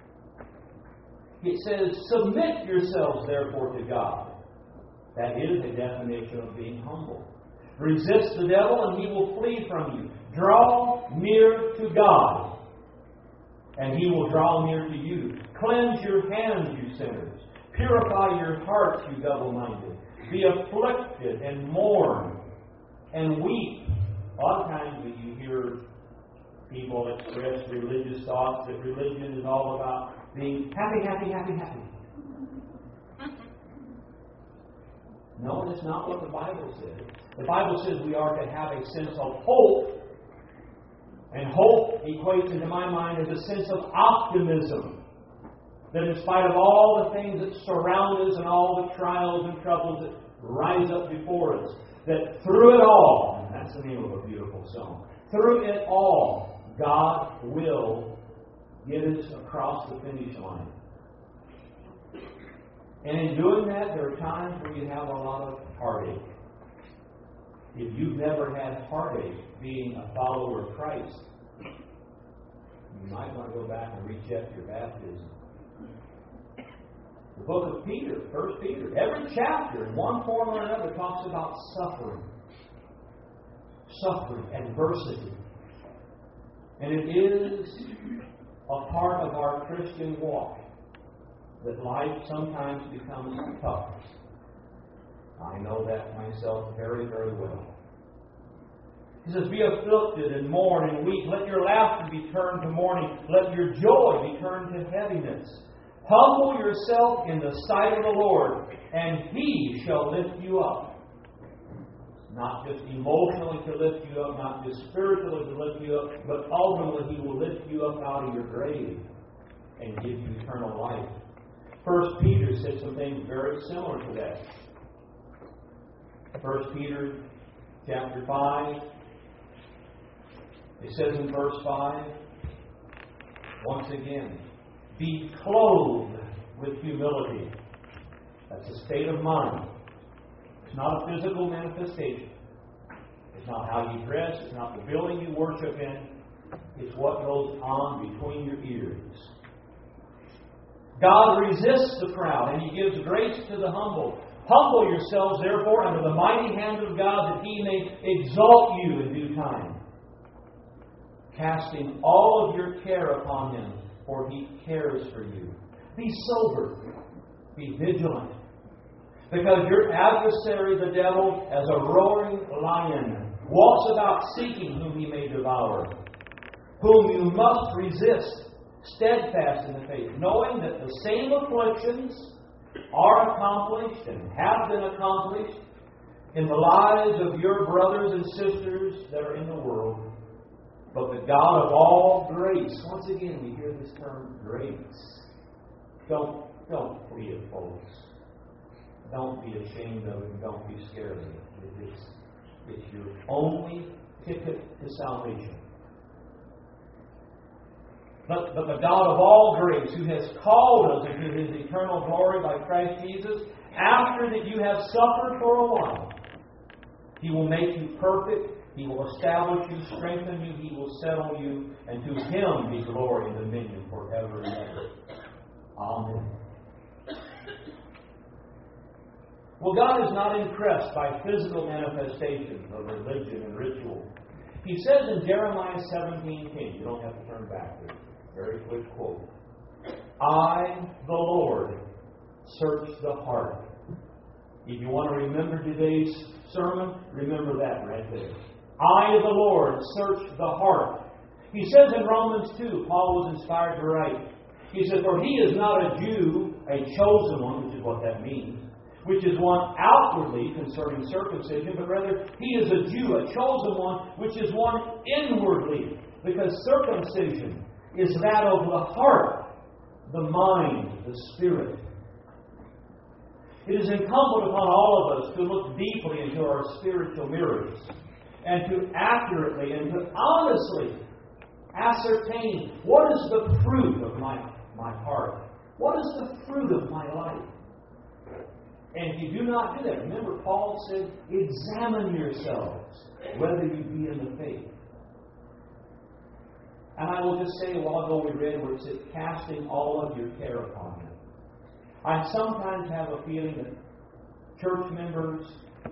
It says, submit yourselves therefore to God. That is a definition of being humble. Resist the devil and he will flee from you. Draw near to God and He will draw near to you. Cleanse your hands, you sinners. Purify your hearts, you double-minded. Be afflicted and mourn and weep. A lot of times when you hear people express religious thoughts that religion is all about being happy, happy, happy, happy. No, that's not what the Bible says. The Bible says we are to have a sense of hope. And hope equates into my mind as a sense of optimism. That in spite of all the things that surround us and all the trials and troubles that rise up before us, that through it all, and that's the name of a beautiful song, through it all, God will get us across the finish line. And in doing that, there are times where you have a lot of heartache. If you've never had heartache being a follower of Christ, you might want to go back and recheck your baptism. The book of Peter, First Peter, every chapter in one form or another talks about suffering. Suffering, adversity. And it is a part of our Christian walk that life sometimes becomes tough. I know that myself very, very well. He says, be afflicted and mourn and weep. Let your laughter be turned to mourning. Let your joy be turned to heaviness. Humble yourself in the sight of the Lord, and He shall lift you up. Not just emotionally to lift you up, not just spiritually to lift you up, but ultimately He will lift you up out of your grave and give you eternal life. First Peter said some things very similar to that. First Peter chapter five. It says in verse five, once again, be clothed with humility. That's a state of mind. It's not a physical manifestation. It's not how you dress. It's not the building you worship in. It's what goes on between your ears. God resists the proud, and He gives grace to the humble. Humble yourselves, therefore, under the mighty hand of God, that He may exalt you in due time. Casting all of your care upon Him, for He cares for you. Be sober. Be vigilant. Because your adversary, the devil, as a roaring lion, walks about seeking whom he may devour, whom you must resist, steadfast in the faith, knowing that the same afflictions are accomplished and have been accomplished in the lives of your brothers and sisters that are in the world. But the God of all grace, once again we hear this term grace. Don't, don't flee it, folks. Don't be ashamed of it and don't be scared of it. It's, it's your only ticket to salvation. But, but the God of all grace, who has called us into His eternal glory by Christ Jesus, after that you have suffered for a while, He will make you perfect. He will establish you, strengthen you. He will settle you. And to Him be glory and dominion forever and ever. Amen. Well, God is not impressed by physical manifestations of religion and ritual. He says in Jeremiah seventeen ten, you don't have to turn back there. Very quick quote. I, the Lord, search the heart. If you want to remember today's sermon, remember that right there. I, the Lord, search the heart. He says in Romans two, Paul was inspired to write. He said, for he is not a Jew, a chosen one, which is what that means, which is one outwardly concerning circumcision, but rather he is a Jew, a chosen one, which is one inwardly, because circumcision is that of the heart, the mind, the spirit. It is incumbent upon all of us to look deeply into our spiritual mirrors and to accurately and to honestly ascertain what is the fruit of my, my heart. What is the fruit of my life? And if you do not do that, remember Paul said, examine yourselves whether you be in the faith. And I will just say, a while ago we read where it said, casting all of your care upon Him. I sometimes have a feeling that church members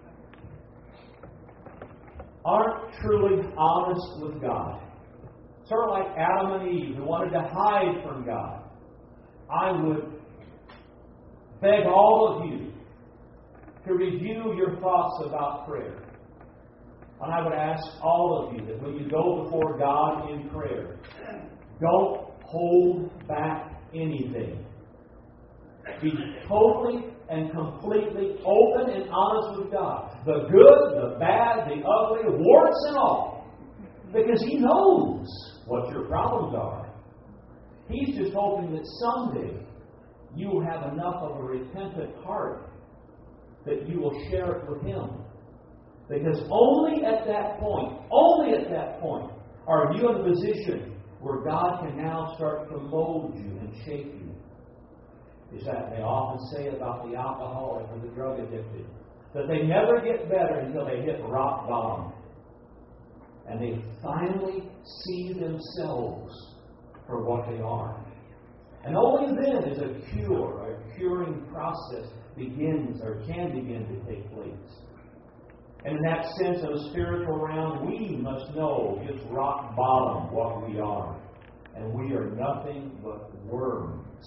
aren't truly honest with God. Sort of like Adam and Eve who wanted to hide from God. I would beg all of you to review your thoughts about prayer. And I would ask all of you that when you go before God in prayer, don't hold back anything. Be totally and completely open and honest with God. The good, the bad, the ugly, warts and all. Because He knows what your problems are. He's just hoping that someday you will have enough of a repentant heart that you will share it with Him. Because only at that point, only at that point, are you in a position where God can now start to mold you and shape you. Is that they often say about the alcoholic or the drug addicted, that they never get better until they hit rock bottom. And they finally see themselves for what they are. And only then is a cure, a curing process begins or can begin to take place. And in that sense, in a spiritual realm, we must know just rock bottom what we are. and we are nothing but worms.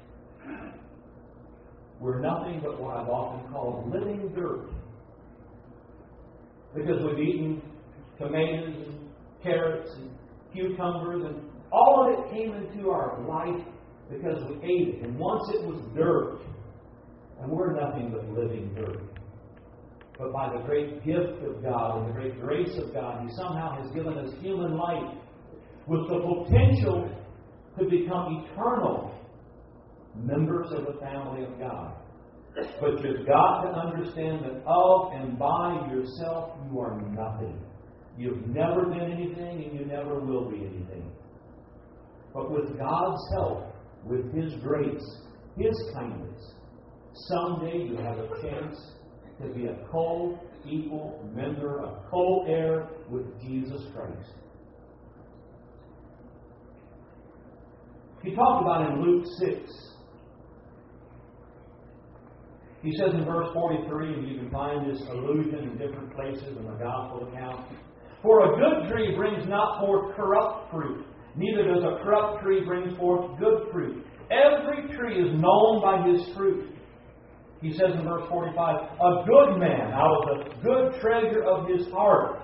We're nothing but what I've often called living dirt. Because we've eaten tomatoes and carrots and cucumbers, and all of it came into our life because we ate it. And once it was dirt, and we're nothing but living dirt. But by the great gift of God and the great grace of God, He somehow has given us human life with the potential to become eternal members of the family of God. But you've got to understand that of and by yourself, you are nothing. You've never been anything, and you never will be anything. But with God's help, with His grace, His kindness, someday you have a chance to be a co-equal member, a co-heir with Jesus Christ. He talked about in Luke six. He says in verse forty-three, and you can find this allusion in different places in the Gospel account, "For a good tree brings not forth corrupt fruit, neither does a corrupt tree bring forth good fruit. Every tree is known by his fruit." He says in verse forty-five, "A good man out of the good treasure of his heart,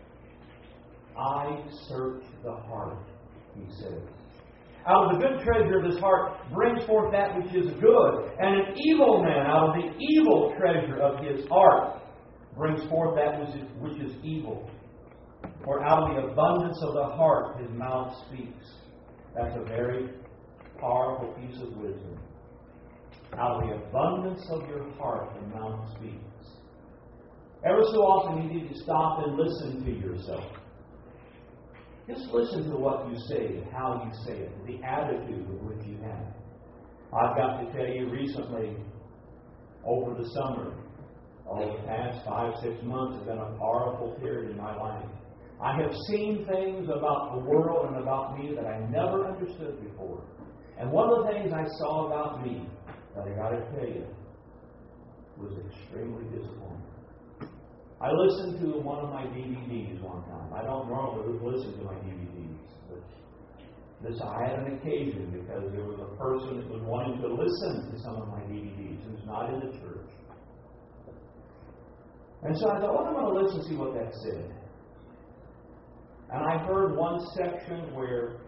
I search the heart," he says. Out of the good treasure of his heart brings forth that which is good. And an evil man out of the evil treasure of his heart brings forth that which is, which is evil. For out of the abundance of the heart his mouth speaks. That's a very powerful piece of wisdom. Out of the abundance of your heart the mouth speaks. Ever so often you need to stop and listen to yourself. Just listen to what you say, how you say it, the attitude with which you have. I've got to tell you, recently, over the summer, over the past five, six months, has been a powerful period in my life. I have seen things about the world and about me that I never understood before. And one of the things I saw about me, that I got to tell you, was extremely disappointing. I listened to one of my D V Ds one time. I don't normally listen to my D V Ds, but this I had an occasion because there was a person that was wanting to listen to some of my D V Ds who's not in the church. And so I thought, well, I'm going to listen and see what that said. And I heard one section where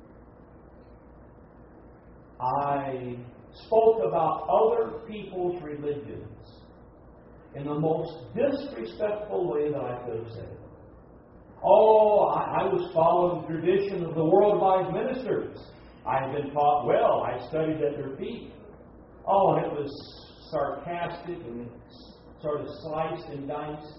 I spoke about other people's religions in the most disrespectful way that I could have said it. Oh, I, I was following the tradition of the worldwide ministers. I had been taught well. I studied at their feet. Oh, and it was sarcastic and sort of sliced and diced.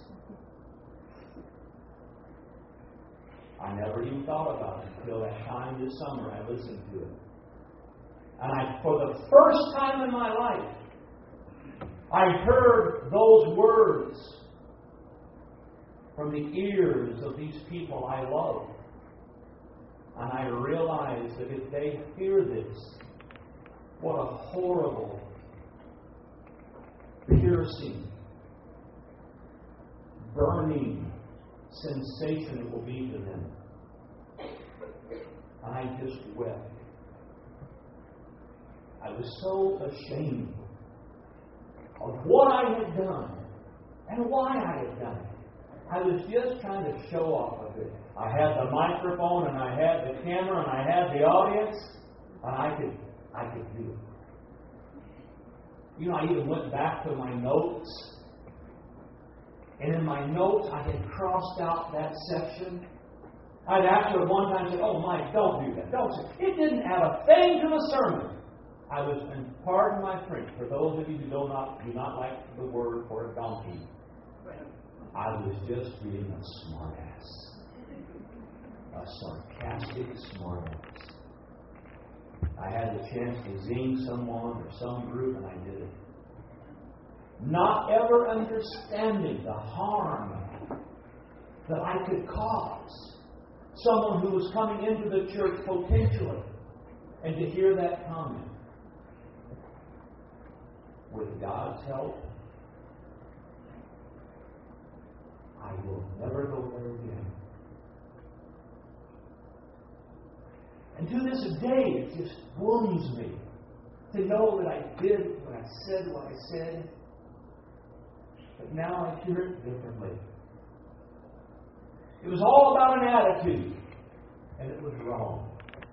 I never even thought about it until that time this summer I listened to it. And I, for the first time in my life, I heard those words from the ears of these people I love. And I realized that if they hear this, what a horrible, piercing, burning sensation it will be to them. And I just wept. I was so ashamed of what I had done and why I had done it. I was just trying to show off a bit. I had the microphone and I had the camera and I had the audience, and I could I could do it. You know, I even went back to my notes, and in my notes I had crossed out that section. I'd actually at one time said, "Oh, Mike, don't do that. Don't say it." Didn't add a thing to the sermon. I was, and pardon my French, for those of you who do not do not like the word for a donkey, I was just being a smartass, a sarcastic smartass. I had the chance to zing someone or some group, and I did it, not ever understanding the harm that I could cause someone who was coming into the church potentially, and to hear that comment. With God's help, I will never go there again. And to this day, it just wounds me to know that I did what I said, what I said. But now I hear it differently. It was all about an attitude, and it was wrong.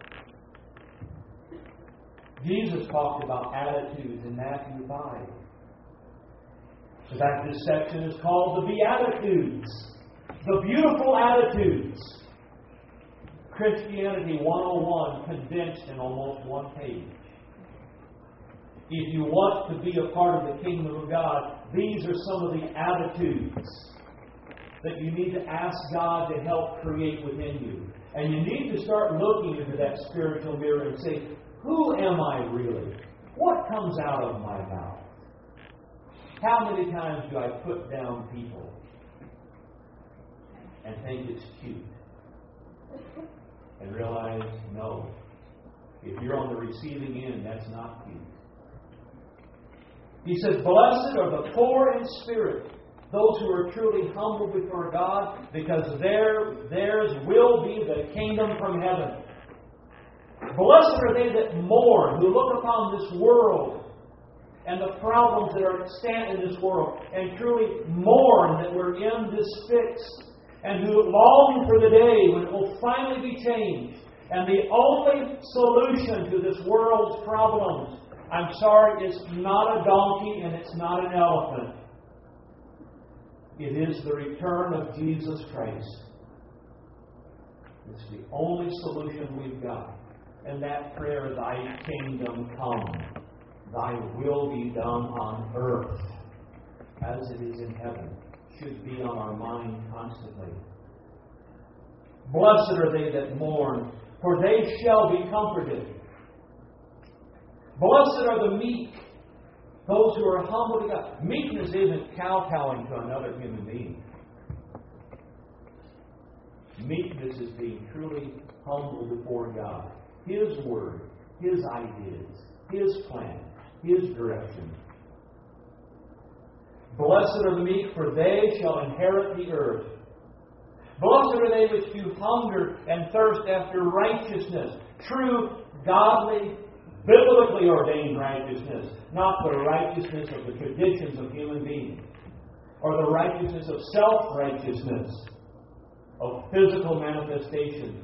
Jesus talked about attitudes in Matthew five. In fact, this section is called the Beatitudes, the beautiful attitudes. Christianity one oh one condensed in almost one page. If you want to be a part of the kingdom of God, these are some of the attitudes that you need to ask God to help create within you. And you need to start looking into that spiritual mirror and say, who am I really? What comes out of my mouth? How many times do I put down people and think it's cute? And realize, no. If you're on the receiving end, that's not cute. He says, blessed are the poor in spirit, those who are truly humble before God, because their, theirs will be the kingdom from heaven. Blessed are they that mourn, who look upon this world and the problems that are extant in this world, and truly mourn that we're in this fix, and who long for the day when it will finally be changed. And the only solution to this world's problems, I'm sorry, it's not a donkey and it's not an elephant. It is the return of Jesus Christ. It's the only solution we've got. And that prayer, thy kingdom come, thy will be done on earth as it is in heaven, should be on our mind constantly. Blessed are they that mourn, for they shall be comforted. Blessed are the meek, those who are humble to God. Meekness isn't kowtowing to another human being. Meekness is being truly humble before God. His Word, His ideas, His plan, His direction. Blessed are the meek, for they shall inherit the earth. Blessed are they which do hunger and thirst after righteousness, true, godly, biblically ordained righteousness, not the righteousness of the traditions of human beings, or the righteousness of self-righteousness, of physical manifestations,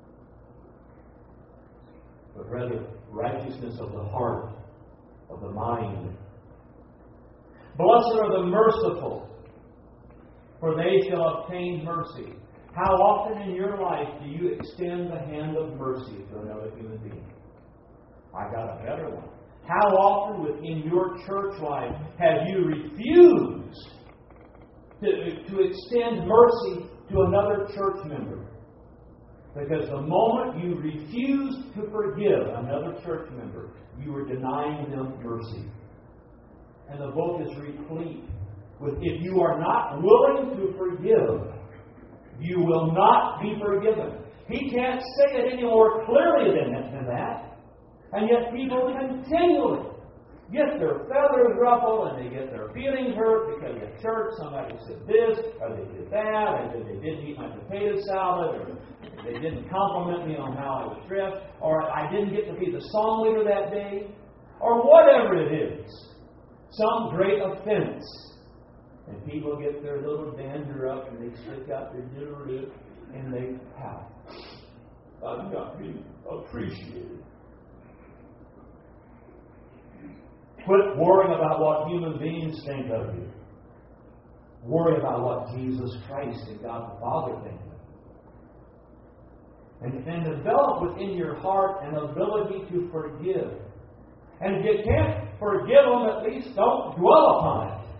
but rather righteousness of the heart, of the mind. Blessed are the merciful, for they shall obtain mercy. How often in your life do you extend the hand of mercy to another human being? I got a better one. How often within your church life have you refused to, to extend mercy to another church member? Because the moment you refuse to forgive another church member, you are denying them mercy. And the book is replete with, if you are not willing to forgive, you will not be forgiven. He can't say it any more clearly than, than that. And yet people continually get their feathers ruffled and they get their feelings hurt because at church somebody said this or they did that, or they didn't eat my potato salad, or they didn't compliment me on how I was dressed, or I didn't get to be the song leader that day, or whatever it is. Some great offense. And people get their little dander up and they stick out their little lip and they pout. I'm not being appreciated. Quit worrying about what human beings think of you. Worry about what Jesus Christ and God the Father think of you. And, and develop within your heart an ability to forgive. And if you can't forgive them, at least don't dwell upon it.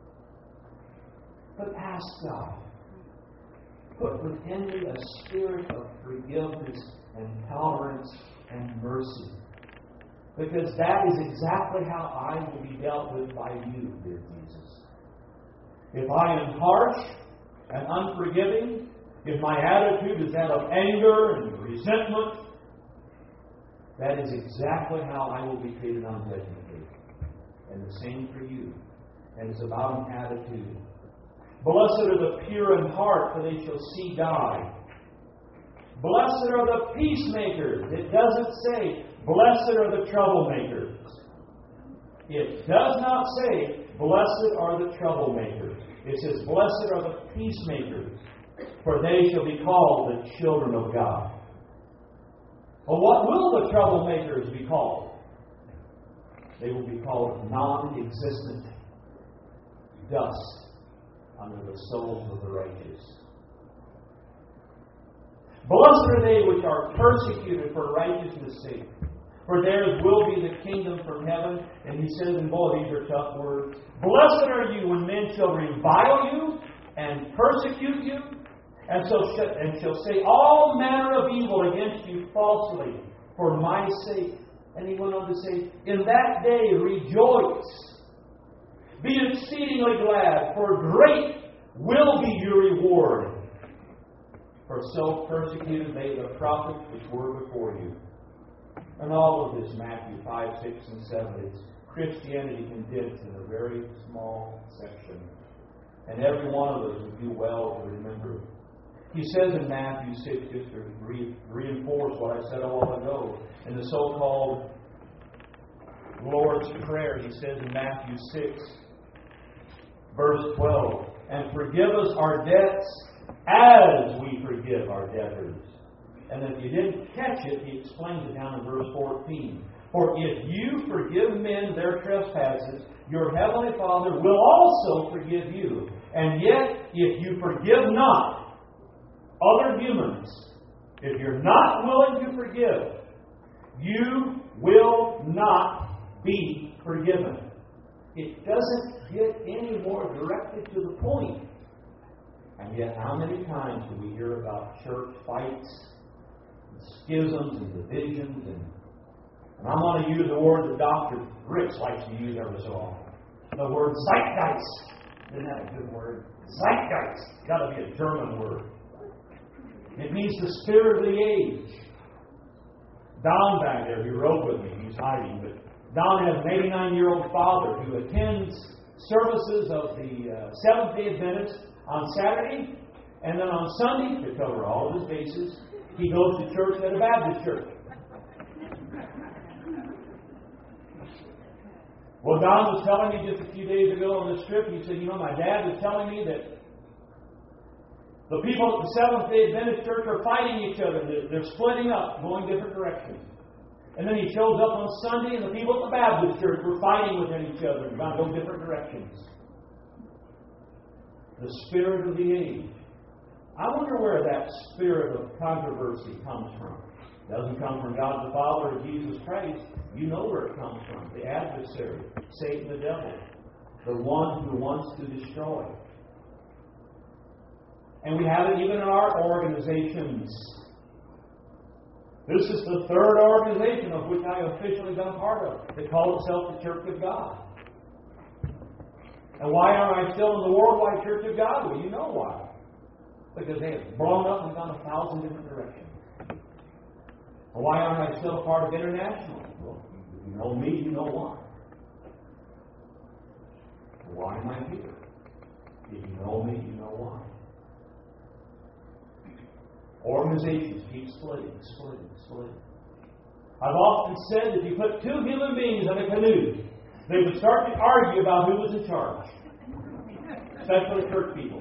But ask God. Put within me a spirit of forgiveness and tolerance and mercy. Because that is exactly how I will be dealt with by you, dear Jesus. If I am harsh and unforgiving, if my attitude is that of anger and resentment, that is exactly how I will be treated on Judgment Day. And the same for you. And it's about an attitude. Blessed are the pure in heart, for they shall see God. Blessed are the peacemakers. It doesn't say, blessed are the troublemakers. It does not say, blessed are the troublemakers. It says, blessed are the peacemakers, for they shall be called the children of God. Well, what will the troublemakers be called? They will be called non-existent dust under the souls of the righteous. Blessed are they which are persecuted for righteousness' sake, for theirs will be the kingdom from heaven. And he says, and boy, these are tough words. Blessed are you when men shall revile you and persecute you, and so sh- and shall say all manner of evil against you falsely for my sake. And he went on to say, in that day rejoice, be exceedingly glad, for great will be your reward. For so persecuted they the prophets which were before you. And all of this, Matthew five, six, and seven, it's Christianity condensed in a very small section. And every one of us would do well to remember. He says in Matthew six, just to re- reinforce what I said a while ago, in the so-called Lord's Prayer, he says in Matthew six, verse twelve, and forgive us our debts as we forgive our debtors. And if you didn't catch it, he explains it down in verse fourteen. For if you forgive men their trespasses, your heavenly Father will also forgive you. And yet, if you forgive not other humans, if you're not willing to forgive, you will not be forgiven. It doesn't get any more directly to the point. And yet, how many times do we hear about church fights, and schisms, and divisions? And, and I'm going to use the word that Doctor Ricks likes to use every so often. The word zeitgeist. Isn't that a good word? Zeitgeist. It's got to be a German word. It means the spirit of the age. Don back there, he rode with me. He's hiding. But Don has an eighty-nine-year-old father who attends services of the uh, Seventh-day Adventists on Saturday, and then on Sunday, to cover all of his bases, he goes to church at a Baptist church. Well, Don was telling me just a few days ago on this trip, he said, you know, my dad was telling me that the people at the Seventh-day Adventist church are fighting each other. They're, they're splitting up, going different directions. And then he shows up on Sunday, and the people at the Baptist church were fighting within each other, going to go different directions. The spirit of the age. I wonder where that spirit of controversy comes from. It doesn't come from God the Father or Jesus Christ. You know where it comes from. The adversary, Satan the devil, the one who wants to destroy. And we have it even in our organizations. This is the third organization of which I have officially been a part of. They call itself the Church of God. And why aren't I still in the Worldwide Church of God? Well, you know why. Because they have blown up and gone a thousand different directions. And why aren't I still a part of International? Well, you know me, you know why. Why am I here? If you know me, you know why. Organizations keep splitting, splitting, splitting. I've often said that if you put two human beings in a canoe, they would start to argue about who was in charge. Especially church people.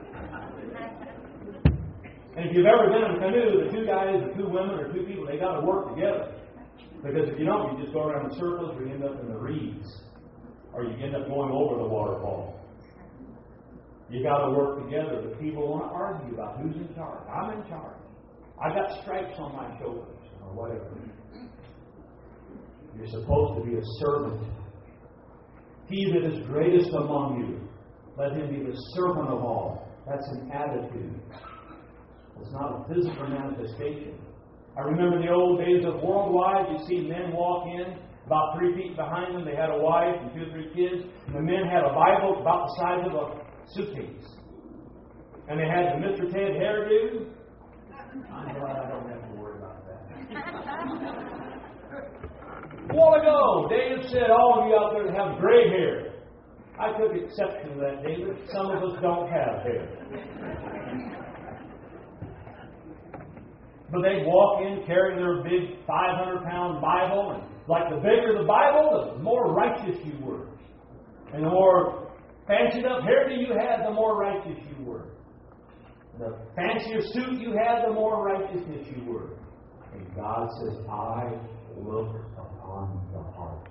And if you've ever been in a canoe, the two guys, or two women, or two people, they got to work together. Because if you don't, you just go around in circles, or you end up in the reeds. Or you end up going over the waterfall. You got to work together. The people want to argue about who's in charge. I'm in charge. I got stripes on my shoulders, or whatever. You're supposed to be a servant. He that is greatest among you, let him be the servant of all. That's an attitude. It's not a physical manifestation. I remember in the old days of Worldwide, you see men walk in, about three feet behind them, they had a wife and two or three kids, and the men had a Bible about the size of a suitcase. And they had the Mister Ted hairdo. I'm glad I don't have to worry about that. A while ago, David said, all of you out there that have gray hair. I took exception to that, David. Some of us don't have hair. But they walk in carrying their big five hundred pound Bible, and like the bigger the Bible, the more righteous you were. And the more fancied up hairdo you had, the more righteous you were. The fancier suit you had, the more righteousness you were. And God says, I look upon the heart.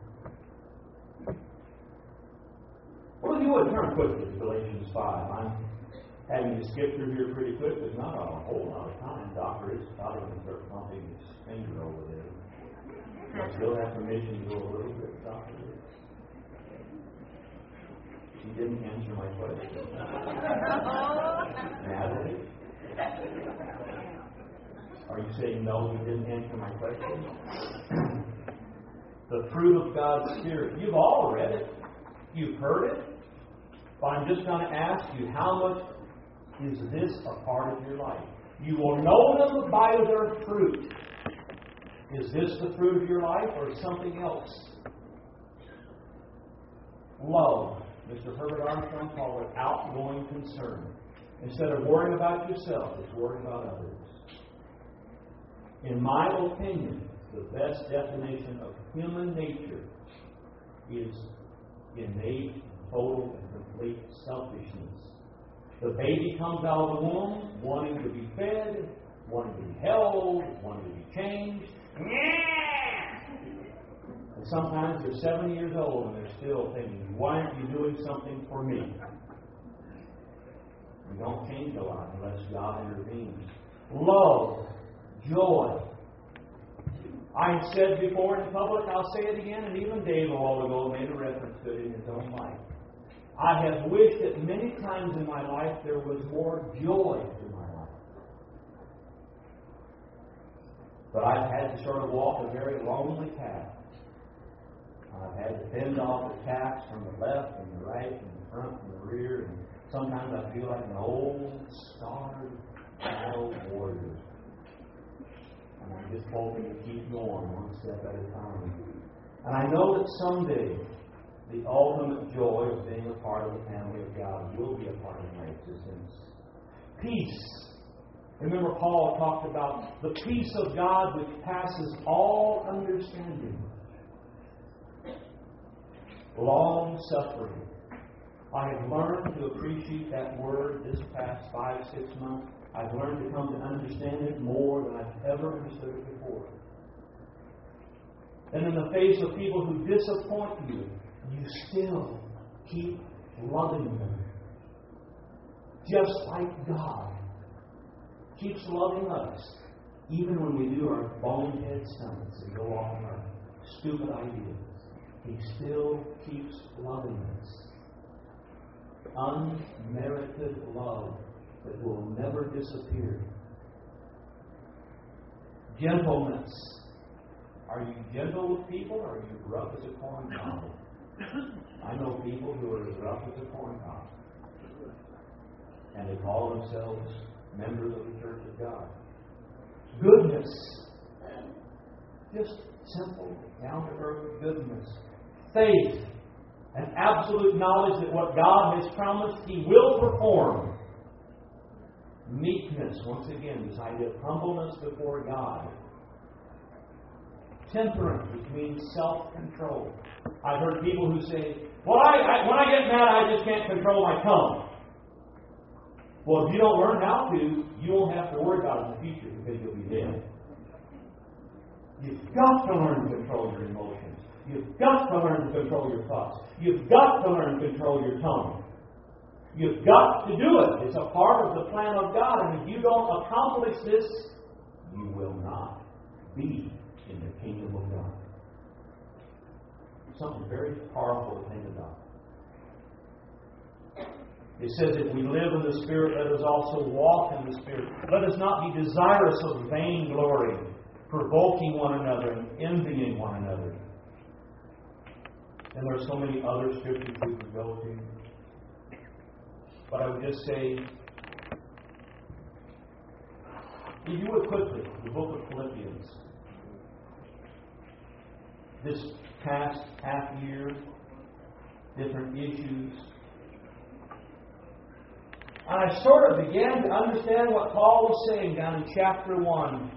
Well, if you would turn quickly to Galatians five. I'm having to skip through here pretty quick. There's not a whole lot of time. Doctor is probably going to start pumping his finger over there. But he'll have permission to go a little bit, Doctor. She didn't answer my question. Natalie? Are you saying no, you didn't answer my question? The fruit of God's Spirit. You've all read it. You've heard it. But I'm just going to ask you, how much is this a part of your life? You will know them by their fruit. Is this the fruit of your life or something else? Love. Mister Herbert Armstrong called it outgoing concern. Instead of worrying about yourself, it's worrying about others. In my opinion, the best definition of human nature is innate, total, and complete selfishness. The baby comes out of the womb wanting to be fed, wanting to be held, wanting to be changed. And sometimes they're seven years old and they're still thinking, why aren't you doing something for me? You don't change a lot unless God intervenes. Love, joy. I said before in public, I'll say it again, and even Dave a while ago made a reference to it in his own life. I have wished that many times in my life there was more joy in my life. But I've had to sort of walk a very lonely path. I've had to fend off attacks from the left and the right and the front and the rear. And sometimes I feel like an old, scarred, battle warrior. And I'm just hoping to keep going one step at a time. And I know that someday the ultimate joy of being a part of the family of God will be a part of my existence. Peace. Remember, Paul talked about the peace of God which passes all understanding. Long suffering. I have learned to appreciate that word this past five, six months. I've learned to come to understand it more than I've ever understood it before. And in the face of people who disappoint you, you still keep loving them. Just like God keeps loving us, even when we do our bonehead stunts and go off on our stupid ideas. He still keeps loving us. Unmerited love that will never disappear. Gentleness. Are you gentle with people or are you rough as a corn cob? I know people who are as rough as a corn cob. And they call themselves members of the Church of God. Goodness. Just simple, down-to-earth goodness. Faith. An absolute knowledge that what God has promised, He will perform. Meekness. Once again, this idea of humbleness before God. Temperance, which means self-control. I've heard people who say, well, I, I, when I get mad, I just can't control my tongue. Well, if you don't learn how to, you won't have to worry about it in the future because you'll be dead. You've got to learn to control your emotions. You've got to learn to control your thoughts. You've got to learn to control your tongue. You've got to do it. It's a part of the plan of God. And if you don't accomplish this, you will not be in the kingdom of God. Something very powerful to think about. It says, if we live in the Spirit, let us also walk in the Spirit. Let us not be desirous of vainglory, provoking one another and envying one another. And there are so many other scriptures we could go to. But I would just say, if you would quickly, the book of Philippians. This past half year, different issues. And I sort of began to understand what Paul was saying down in chapter one.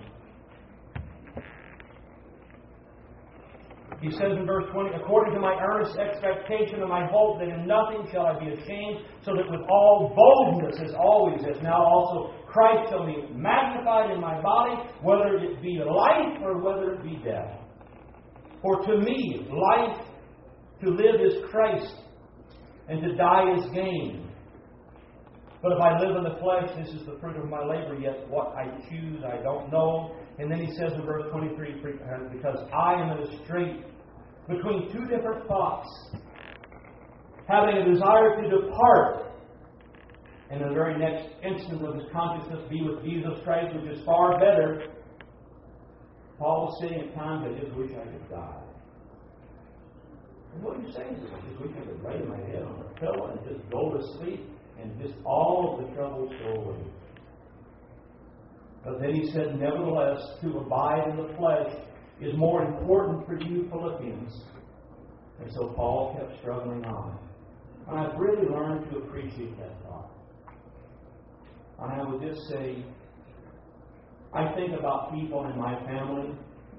He says in verse twenty, according to my earnest expectation and my hope that in nothing shall I be ashamed, so that with all boldness, as always, as now also Christ shall be magnified in my body, whether it be life or whether it be death. For to me, life, to live is Christ, and to die is gain. But if I live in the flesh, this is the fruit of my labor, yet what I choose I don't know. And then he says in verse twenty-three, because I am in a strait between two different thoughts, having a desire to depart, and in the very next instant of his consciousness be with Jesus Christ, which is far better. Paul was saying at times, I just wish I could die. And what he's saying is, I just wish I could lay my head on a pillow and just go to sleep, and just all of the troubles go away. But then he said, nevertheless, to abide in the flesh is more important for you Philippians. And so Paul kept struggling on. And I've really learned to appreciate that thought. And I would just say, I think about people in my family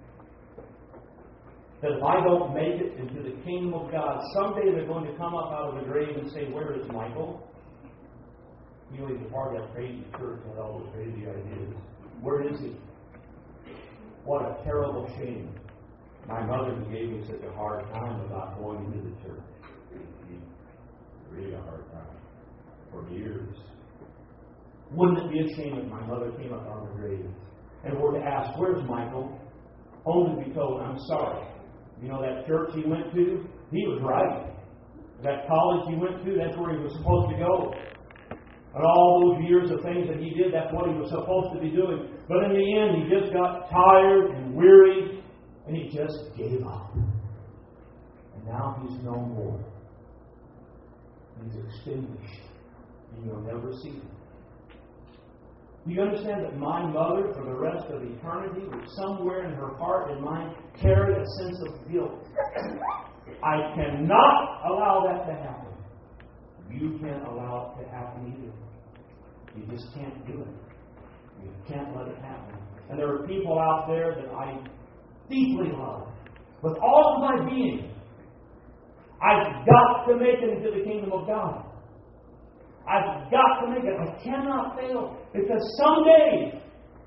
that if I don't make it into the kingdom of God, someday they're going to come up out of the grave and say, where is Michael? You know, he's a part of that crazy church and all those crazy ideas. Where is he? What a terrible shame. My mother gave me such a hard time about going into the church. Really a hard time. For years. Wouldn't it be a shame if my mother came up out of the grave and were to ask, where's Michael? Only to be told, I'm sorry. You know, that church he went to, he was right. That college he went to, that's where he was supposed to go. And all those years of things that he did, that's what he was supposed to be doing. But in the end, he just got tired and weary, and he just gave up. And now he's no more. He's extinguished. And you'll never see him. Do you understand that my mother, for the rest of eternity, would somewhere in her heart and mind carry a sense of guilt? I cannot allow that to happen. You can't allow it to happen either. You just can't do it. You can't let it happen. And there are people out there that I deeply love. With all of my being, I've got to make it into the kingdom of God. I've got to make it. I cannot fail. Because someday,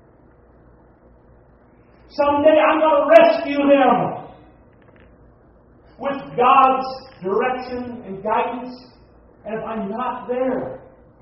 someday I'm going to rescue them with God's direction and guidance. And if I'm not there,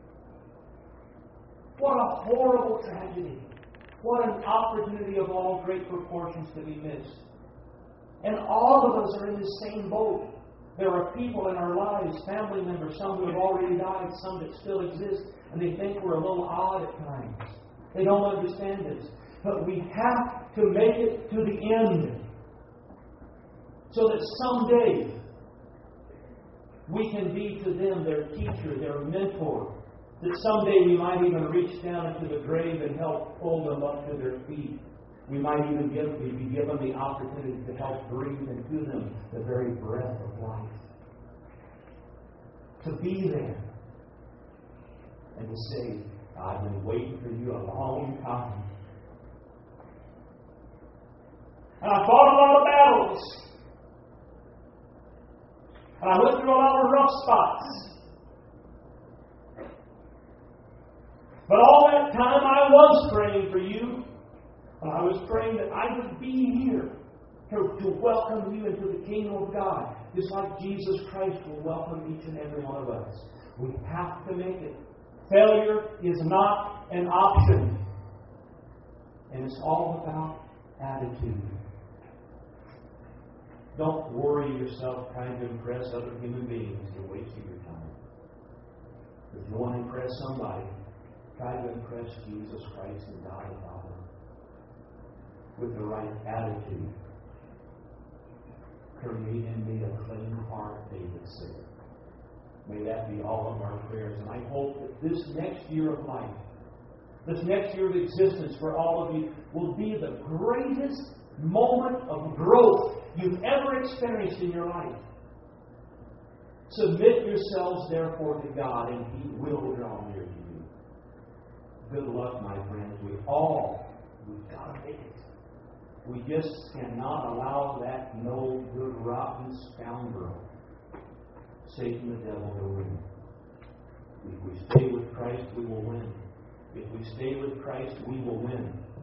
what a horrible tragedy. What an opportunity of all great proportions to be missed. And all of us are in the same boat. There are people in our lives, family members, some who have already died, some that still exist, and they think we're a little odd at times. They don't understand this. But we have to make it to the end. So that someday we can be to them their teacher, their mentor. That someday we might even reach down into the grave and help pull them up to their feet. We might even give, be given the opportunity to help breathe into them the very breath of life. To be there. And to say, I've been waiting for you a long time. And I fought a lot of battles. And I went through a lot of rough spots. But all that time I was praying for you. And I was praying that I would be here to, to welcome you into the kingdom of God. Just like Jesus Christ will welcome each and every one of us. We have to make it. Failure is not an option. And it's all about attitude. Don't worry yourself trying to impress other human beings. You're wasting your time. If you want to impress somebody, try to impress Jesus Christ and God the Father with the right attitude. Create in me a clean heart, David said. May that be all of our prayers. And I hope that this next year of life, this next year of existence for all of you, will be the greatest moment of growth you've ever experienced in your life. Submit yourselves, therefore, to God, and He will draw near to you. good luck, my friends. We all, we've got to make it. We just cannot allow that no good, rotten scoundrel, Satan the devil, to win. If we stay with Christ, we will win. If we stay with Christ, we will win.